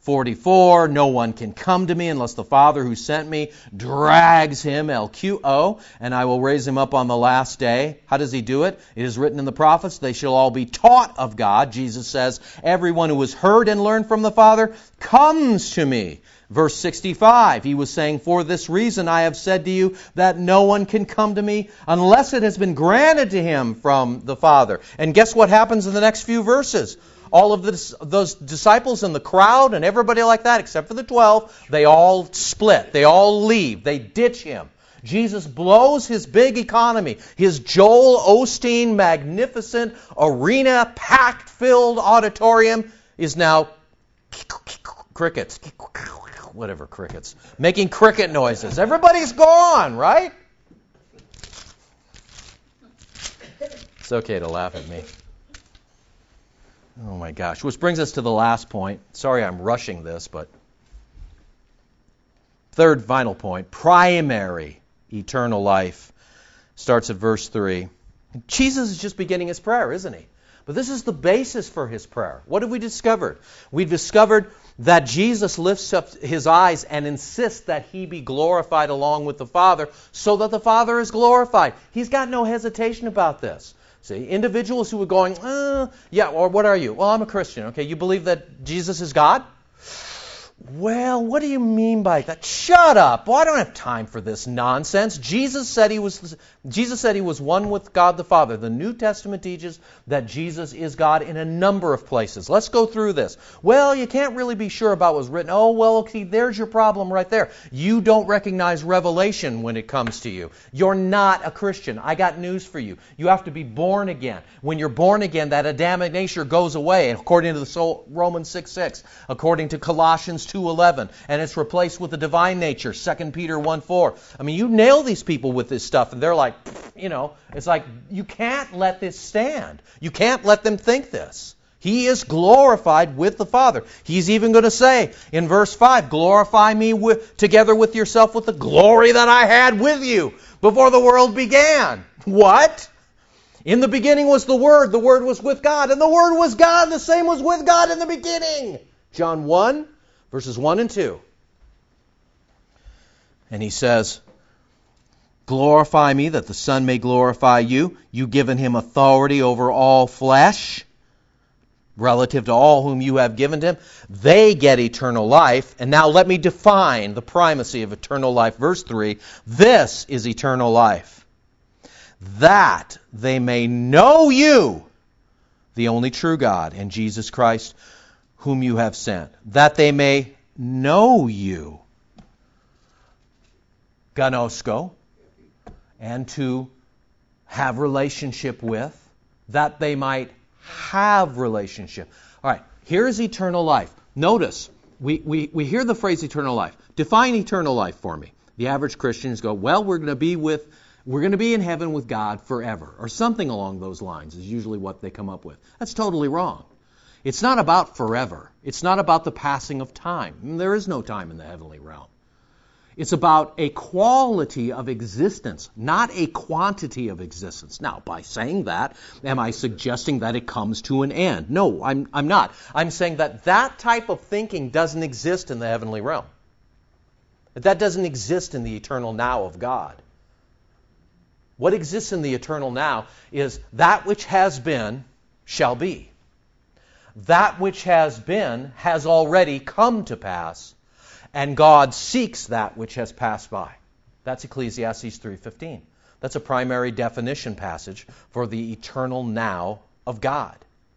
forty-four, no one can come to me unless the Father who sent me drags him, L Q O, and I will raise him up on the last day. How does he do it? It is written in the prophets, they shall all be taught of God. Jesus says, everyone who has heard and learned from the Father comes to me. Verse sixty-five, he was saying, for this reason I have said to you that no one can come to me unless it has been granted to him from the Father. And guess what happens in the next few verses? All of the, those disciples in the crowd and everybody like that, except for the twelve, they all split. They all leave. They ditch him. Jesus blows his big economy, his Joel Osteen magnificent arena, packed-filled auditorium is now crickets. Whatever, crickets. Making cricket noises. Everybody's gone, right? It's okay to laugh at me. Oh my gosh. Which brings us to the last point. Sorry I'm rushing this, but third final point. Primary eternal life starts at verse three. Jesus is just beginning his prayer, isn't he? But this is the basis for his prayer. What have we discovered? We've discovered that Jesus lifts up his eyes and insists that he be glorified along with the Father so that the Father is glorified. He's got no hesitation about this. See, individuals who are going, uh, yeah, or what are you? Well, I'm a Christian. Okay, you believe that Jesus is God? Well, what do you mean by that? Shut up. Well, I don't have time for this nonsense. Jesus said he was Jesus said he was one with God the Father. The New Testament teaches that Jesus is God in a number of places. Let's go through this. Well, you can't really be sure about what was written. Oh, well, okay, there's your problem right there. You don't recognize revelation when it comes to you. You're not a Christian. I got news for you. You have to be born again. When you're born again, that Adamic nature goes away, according to the soul, Romans six six, according to Colossians two eleven, and it's replaced with the divine nature, Second Peter one four. I mean, you nail these people with this stuff, and they're like, you know, it's like, you can't let this stand. You can't let them think this. He is glorified with the Father. He's even going to say in verse five, glorify me with, together with yourself with the glory that I had with you before the world began. What? In the beginning was the Word. The Word was with God, and the Word was God. The same was with God in the beginning. John one, verses one and two. And he says, glorify me that the Son may glorify you. You've given him authority over all flesh, relative to all whom you have given him. They get eternal life. And now let me define the primacy of eternal life. Verse three, this is eternal life, that they may know you, the only true God, and Jesus Christ, whom you have sent. That they may know you, gnosko, and to have relationship with, that they might have relationship. All right, here's eternal life. Notice, we, we, we hear the phrase eternal life. Define eternal life for me. The average Christians go, well, we're going to be with, we're going to be in heaven with God forever, or something along those lines is usually what they come up with. That's totally wrong. It's not about forever. It's not about the passing of time. There is no time in the heavenly realm. It's about a quality of existence, not a quantity of existence. Now, by saying that, am I suggesting that it comes to an end? No, I'm, I'm not. I'm saying that that type of thinking doesn't exist in the heavenly realm. That doesn't exist in the eternal now of God. What exists in the eternal now is that which has been shall be. That which has been has already come to pass, and God seeks that which has passed by. That's Ecclesiastes three fifteen. That's a primary definition passage for the eternal now of God.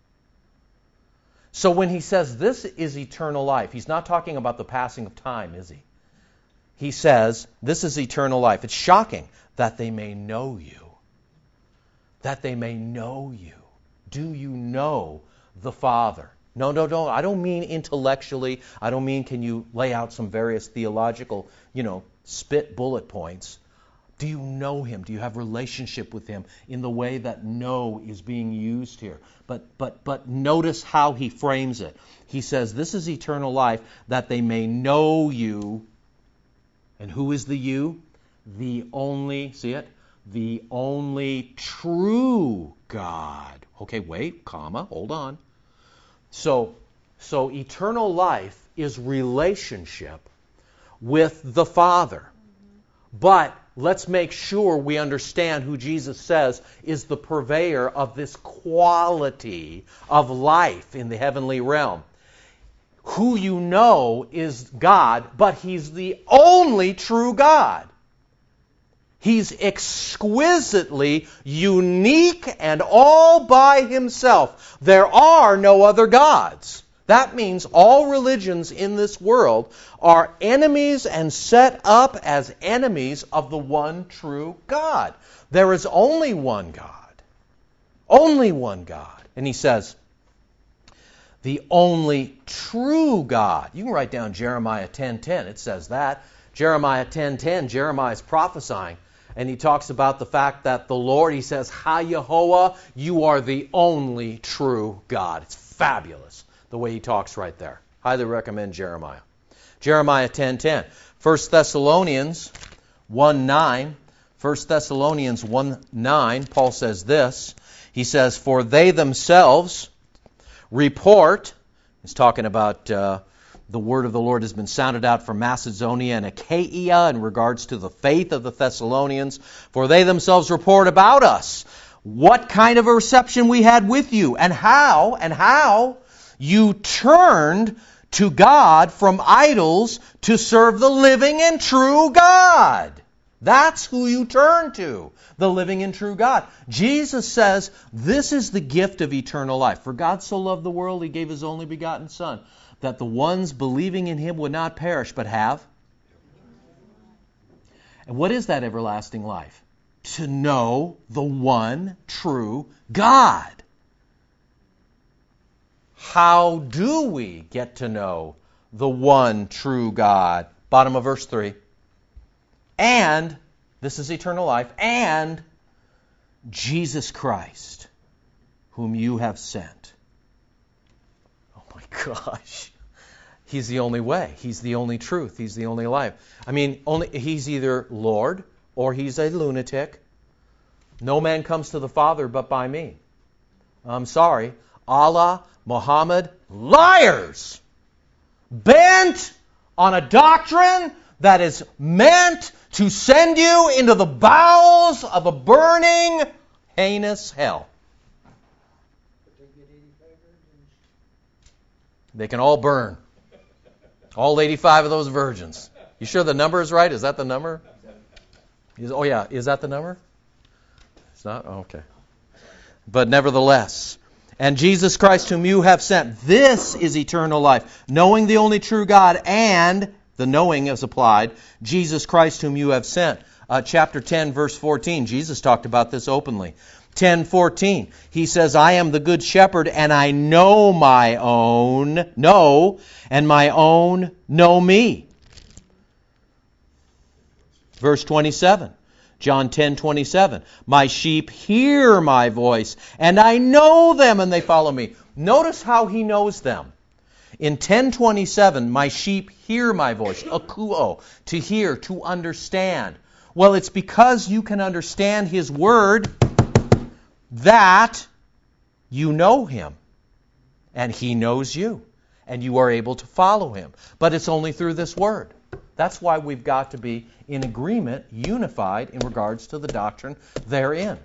So when he says this is eternal life, he's not talking about the passing of time, is he? He says this is eternal life. It's shocking that they may know you. That they may know you. Do you know the Father? No, no, no. I don't mean intellectually. I don't mean can you lay out some various theological, you know, spit bullet points. Do you know him? Do you have relationship with him in the way that know is being used here? But but but notice how he frames it. He says, this is eternal life, that they may know you. And who is the you? The only, see it? The only true God. Okay, wait, comma, hold on. So, So eternal life is relationship with the Father. But let's make sure we understand who Jesus says is the purveyor of this quality of life in the heavenly realm. Who you know is God, but He's the only true God. He's exquisitely unique and all by Himself. There are no other gods. That means all religions in this world are enemies and set up as enemies of the one true God. There is only one God. Only one God. And He says, the only true God. You can write down Jeremiah ten ten. It says that. Jeremiah ten ten, Jeremiah is prophesying. And he talks about the fact that the Lord, he says, Ha-Yehovah, you are the only true God. It's fabulous the way he talks right there. Highly recommend Jeremiah. Jeremiah ten ten. First Thessalonians one nine. First Thessalonians one nine, Paul says this. He says, for they themselves report, he's talking about uh, the word of the Lord has been sounded out from Macedonia and Achaia in regards to the faith of the Thessalonians. For they themselves report about us what kind of a reception we had with you, and how, and how you turned to God from idols to serve the living and true God. That's who you turn to, the living and true God. Jesus says this is the gift of eternal life. For God so loved the world, He gave His only begotten Son, that the ones believing in Him would not perish, but have. And what is that everlasting life? To know the one true God. How do we get to know the one true God? Bottom of verse three. And, this is eternal life, and Jesus Christ, whom you have sent. Oh my gosh. He's the only way. He's the only truth. He's the only life. I mean, only He's either Lord or He's a lunatic. No man comes to the Father but by me. I'm sorry. Allah, Muhammad, liars! Bent on a doctrine that is meant to send you into the bowels of a burning, heinous hell. They can all burn. All eighty-five of those virgins. You sure the number is right? Is that the number? Is, oh yeah, is that the number? It's not? Oh, okay. But nevertheless, and Jesus Christ whom you have sent, this is eternal life, knowing the only true God, and the knowing is applied, Jesus Christ whom you have sent. Uh, chapter ten, verse fourteen, Jesus talked about this openly. ten fourteen, He says, I am the good shepherd, and I know my own, know, and my own know me. Verse twenty-seven, John ten twenty-seven, my sheep hear my voice, and I know them, and they follow me. Notice how He knows them. In ten twenty-seven, my sheep hear my voice, akuo, to hear, to understand. Well, it's because you can understand His Word that you know Him, and He knows you, and you are able to follow Him. But it's only through this Word. That's why we've got to be in agreement, unified in regards to the doctrine therein.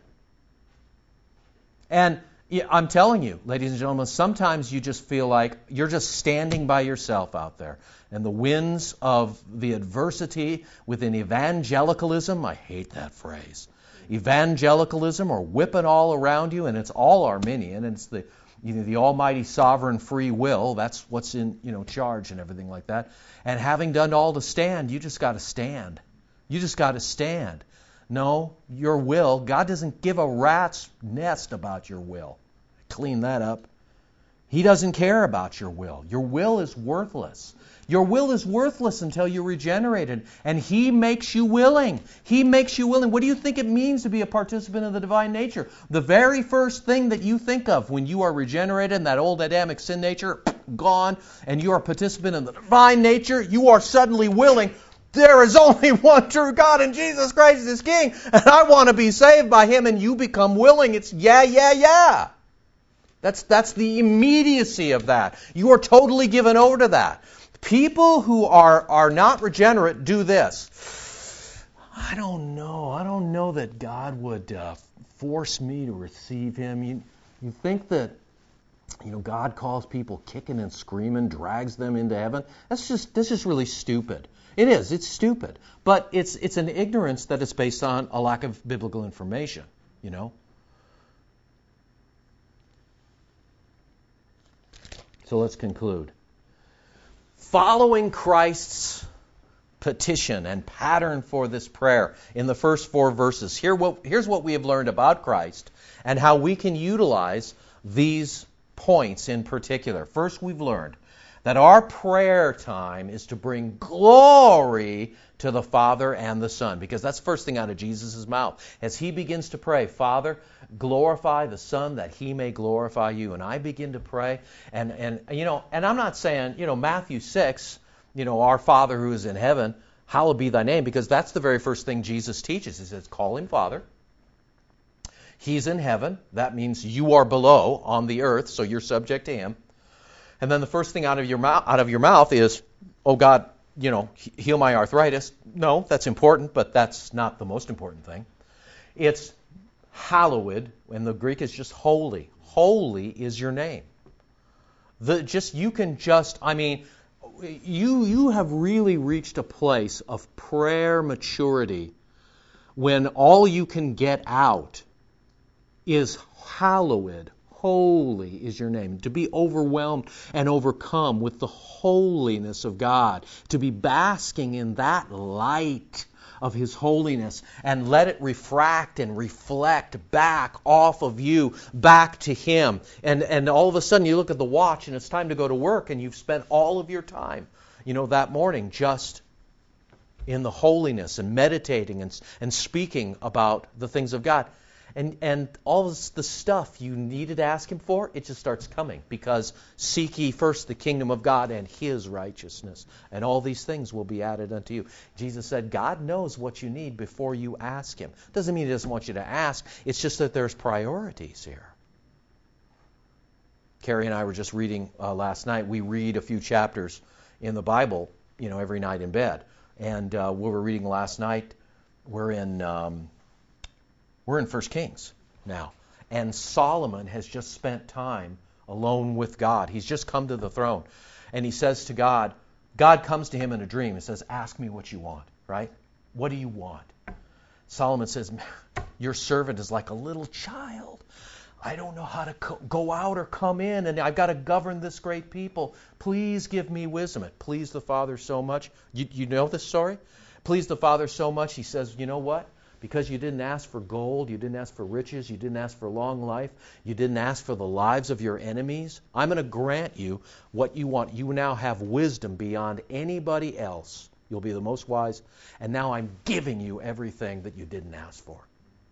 And I'm telling you, ladies and gentlemen, sometimes you just feel like you're just standing by yourself out there. And the winds of the adversity within evangelicalism, I hate that phrase, evangelicalism are whipping all around you, and it's all Arminian, and it's the you know, the almighty sovereign free will. That's what's in you know charge and everything like that. And having done all to stand, you just got to stand. You just got to stand. No, your will, God doesn't give a rat's nest about your will. Clean that up. He doesn't care about your will. Your will is worthless. Your will is worthless until you're regenerated. And He makes you willing. He makes you willing. What do you think it means to be a participant of the divine nature? The very first thing that you think of when you are regenerated and that old Adamic sin nature gone, and you are a participant in the divine nature, you are suddenly willing. There is only one true God, and Jesus Christ is King, and I want to be saved by Him, and you become willing. It's yeah, yeah, yeah. That's, that's the immediacy of that. You are totally given over to that. People who are, are not regenerate do this. I don't know. I don't know that God would uh, force me to receive Him. You, you think that, you know, God calls people kicking and screaming, drags them into heaven? That's just, that's just really stupid. It is. It's stupid. But it's, it's an ignorance that is based on a lack of biblical information, you know. So let's conclude. Following Christ's petition and pattern for this prayer in the first four verses, here what, here's what we have learned about Christ and how we can utilize these points in particular. First, we've learned that our prayer time is to bring glory to the Father and the Son, because that's the first thing out of Jesus' mouth. As He begins to pray, Father, glorify the Son that He may glorify You. And I begin to pray, and, and you know, and I'm not saying, you know, Matthew six, you know, our Father who is in heaven, hallowed be Thy name, because that's the very first thing Jesus teaches. He says, call Him Father. He's in heaven. That means you are below on the earth, so you're subject to Him. And then the first thing out of your mouth, out of your mouth is, oh God, you know, heal my arthritis. No, that's important, but that's not the most important thing. It's hallowed, and the Greek is just holy. Holy is Your name. The just you can just, I mean, you you have really reached a place of prayer maturity when all you can get out is hallowed. Holy is Your name. To be overwhelmed and overcome with the holiness of God. To be basking in that light of His holiness and let it refract and reflect back off of you, back to Him. And, and all of a sudden you look at the watch and it's time to go to work, and you've spent all of your time, you know, that morning just in the holiness and meditating and, and speaking about the things of God. And and all this, the stuff you needed to ask Him for, it just starts coming. Because seek ye first the kingdom of God and His righteousness, and all these things will be added unto you. Jesus said, God knows what you need before you ask Him. Doesn't mean He doesn't want you to ask. It's just that there's priorities here. Carrie and I were just reading uh, last night. We read a few chapters in the Bible, you know, every night in bed. And uh, we were reading last night. We're in... Um, We're in First Kings now. And Solomon has just spent time alone with God. He's just come to the throne. And he says to God, God comes to him in a dream and says, ask me what you want, right? What do you want? Solomon says, your servant is like a little child. I don't know how to co- go out or come in, and I've got to govern this great people. Please give me wisdom. It pleased the Father so much. You, you know this story? Pleased the Father so much, he says, you know what? Because you didn't ask for gold, you didn't ask for riches, you didn't ask for long life, you didn't ask for the lives of your enemies, I'm going to grant you what you want. You now have wisdom beyond anybody else. You'll be the most wise. And now I'm giving you everything that you didn't ask for.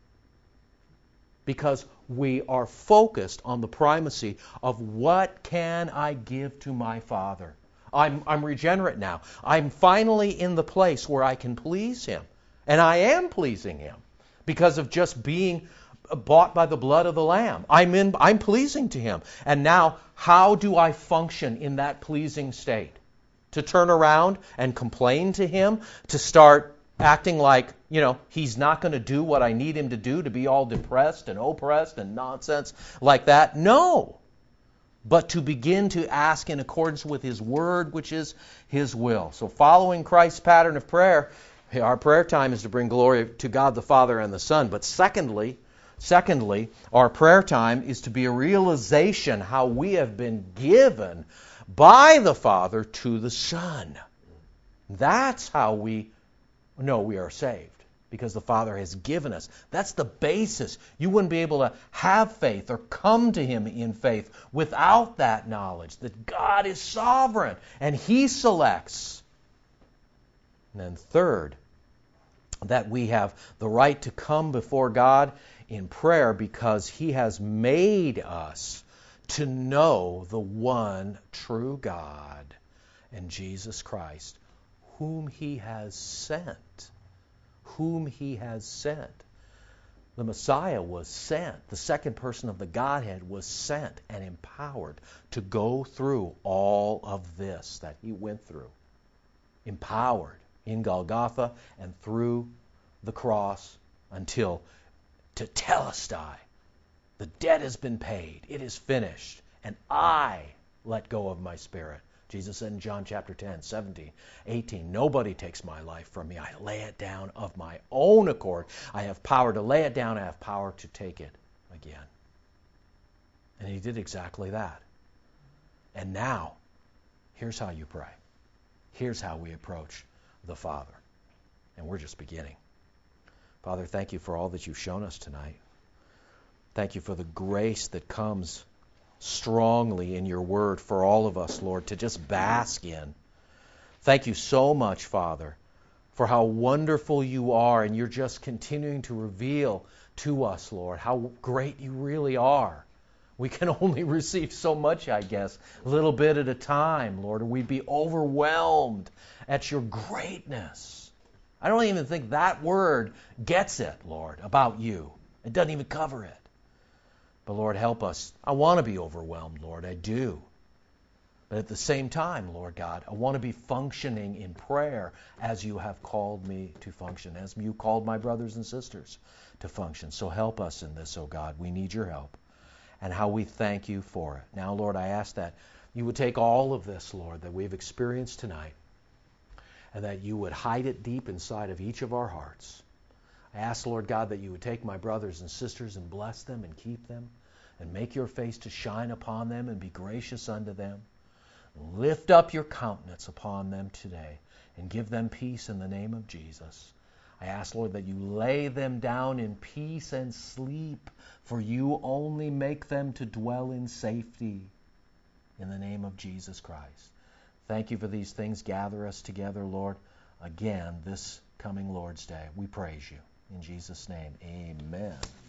Because we are focused on the primacy of what can I give to my Father. I'm, I'm regenerate now. I'm finally in the place where I can please Him. And I am pleasing Him because of just being bought by the blood of the Lamb. I'm in, I'm pleasing to Him. And now, how do I function in that pleasing state? To turn around and complain to Him? To start acting like, you know, He's not going to do what I need Him to do, to be all depressed and oppressed and nonsense like that? No. But to begin to ask in accordance with His Word, which is His will. So following Christ's pattern of prayer, our prayer time is to bring glory to God the Father and the Son. But secondly, secondly, our prayer time is to be a realization how we have been given by the Father to the Son. That's how we know we are saved, because the Father has given us. That's the basis. You wouldn't be able to have faith or come to Him in faith without that knowledge that God is sovereign and He selects. And then third, that we have the right to come before God in prayer because He has made us to know the one true God and Jesus Christ, whom He has sent. Whom He has sent. The Messiah was sent. The second person of the Godhead was sent and empowered to go through all of this that he went through. Empowered in Golgotha and through the cross until tetelestai. The debt has been paid. It is finished. And I let go of my spirit. Jesus said in John chapter ten, seventeen, eighteen, nobody takes my life from me. I lay it down of my own accord. I have power to lay it down. I have power to take it again. And he did exactly that. And now, here's how you pray. Here's how we approach the Father. And we're just beginning. Father, thank you for all that you've shown us tonight. Thank you for the grace that comes strongly in your word for all of us, Lord, to just bask in. Thank you so much, Father, for how wonderful you are, and you're just continuing to reveal to us, Lord, how great you really are. We can only receive so much, I guess, a little bit at a time, Lord, or we'd be overwhelmed at your greatness. I don't even think that word gets it, Lord, about you. It doesn't even cover it. But Lord, help us. I want to be overwhelmed, Lord. I do. But at the same time, Lord God, I want to be functioning in prayer as you have called me to function, as you called my brothers and sisters to function. So help us in this, oh God. We need your help. And how we thank you for it. Now, Lord, I ask that you would take all of this, Lord, that we've experienced tonight, and that you would hide it deep inside of each of our hearts. I ask, Lord God, that you would take my brothers and sisters and bless them and keep them and make your face to shine upon them and be gracious unto them. Lift up your countenance upon them today and give them peace in the name of Jesus. I ask, Lord, that you lay them down in peace and sleep, for you only make them to dwell in safety in the name of Jesus Christ. Thank you for these things. Gather us together, Lord, again this coming Lord's Day. We praise you. In Jesus' name, amen.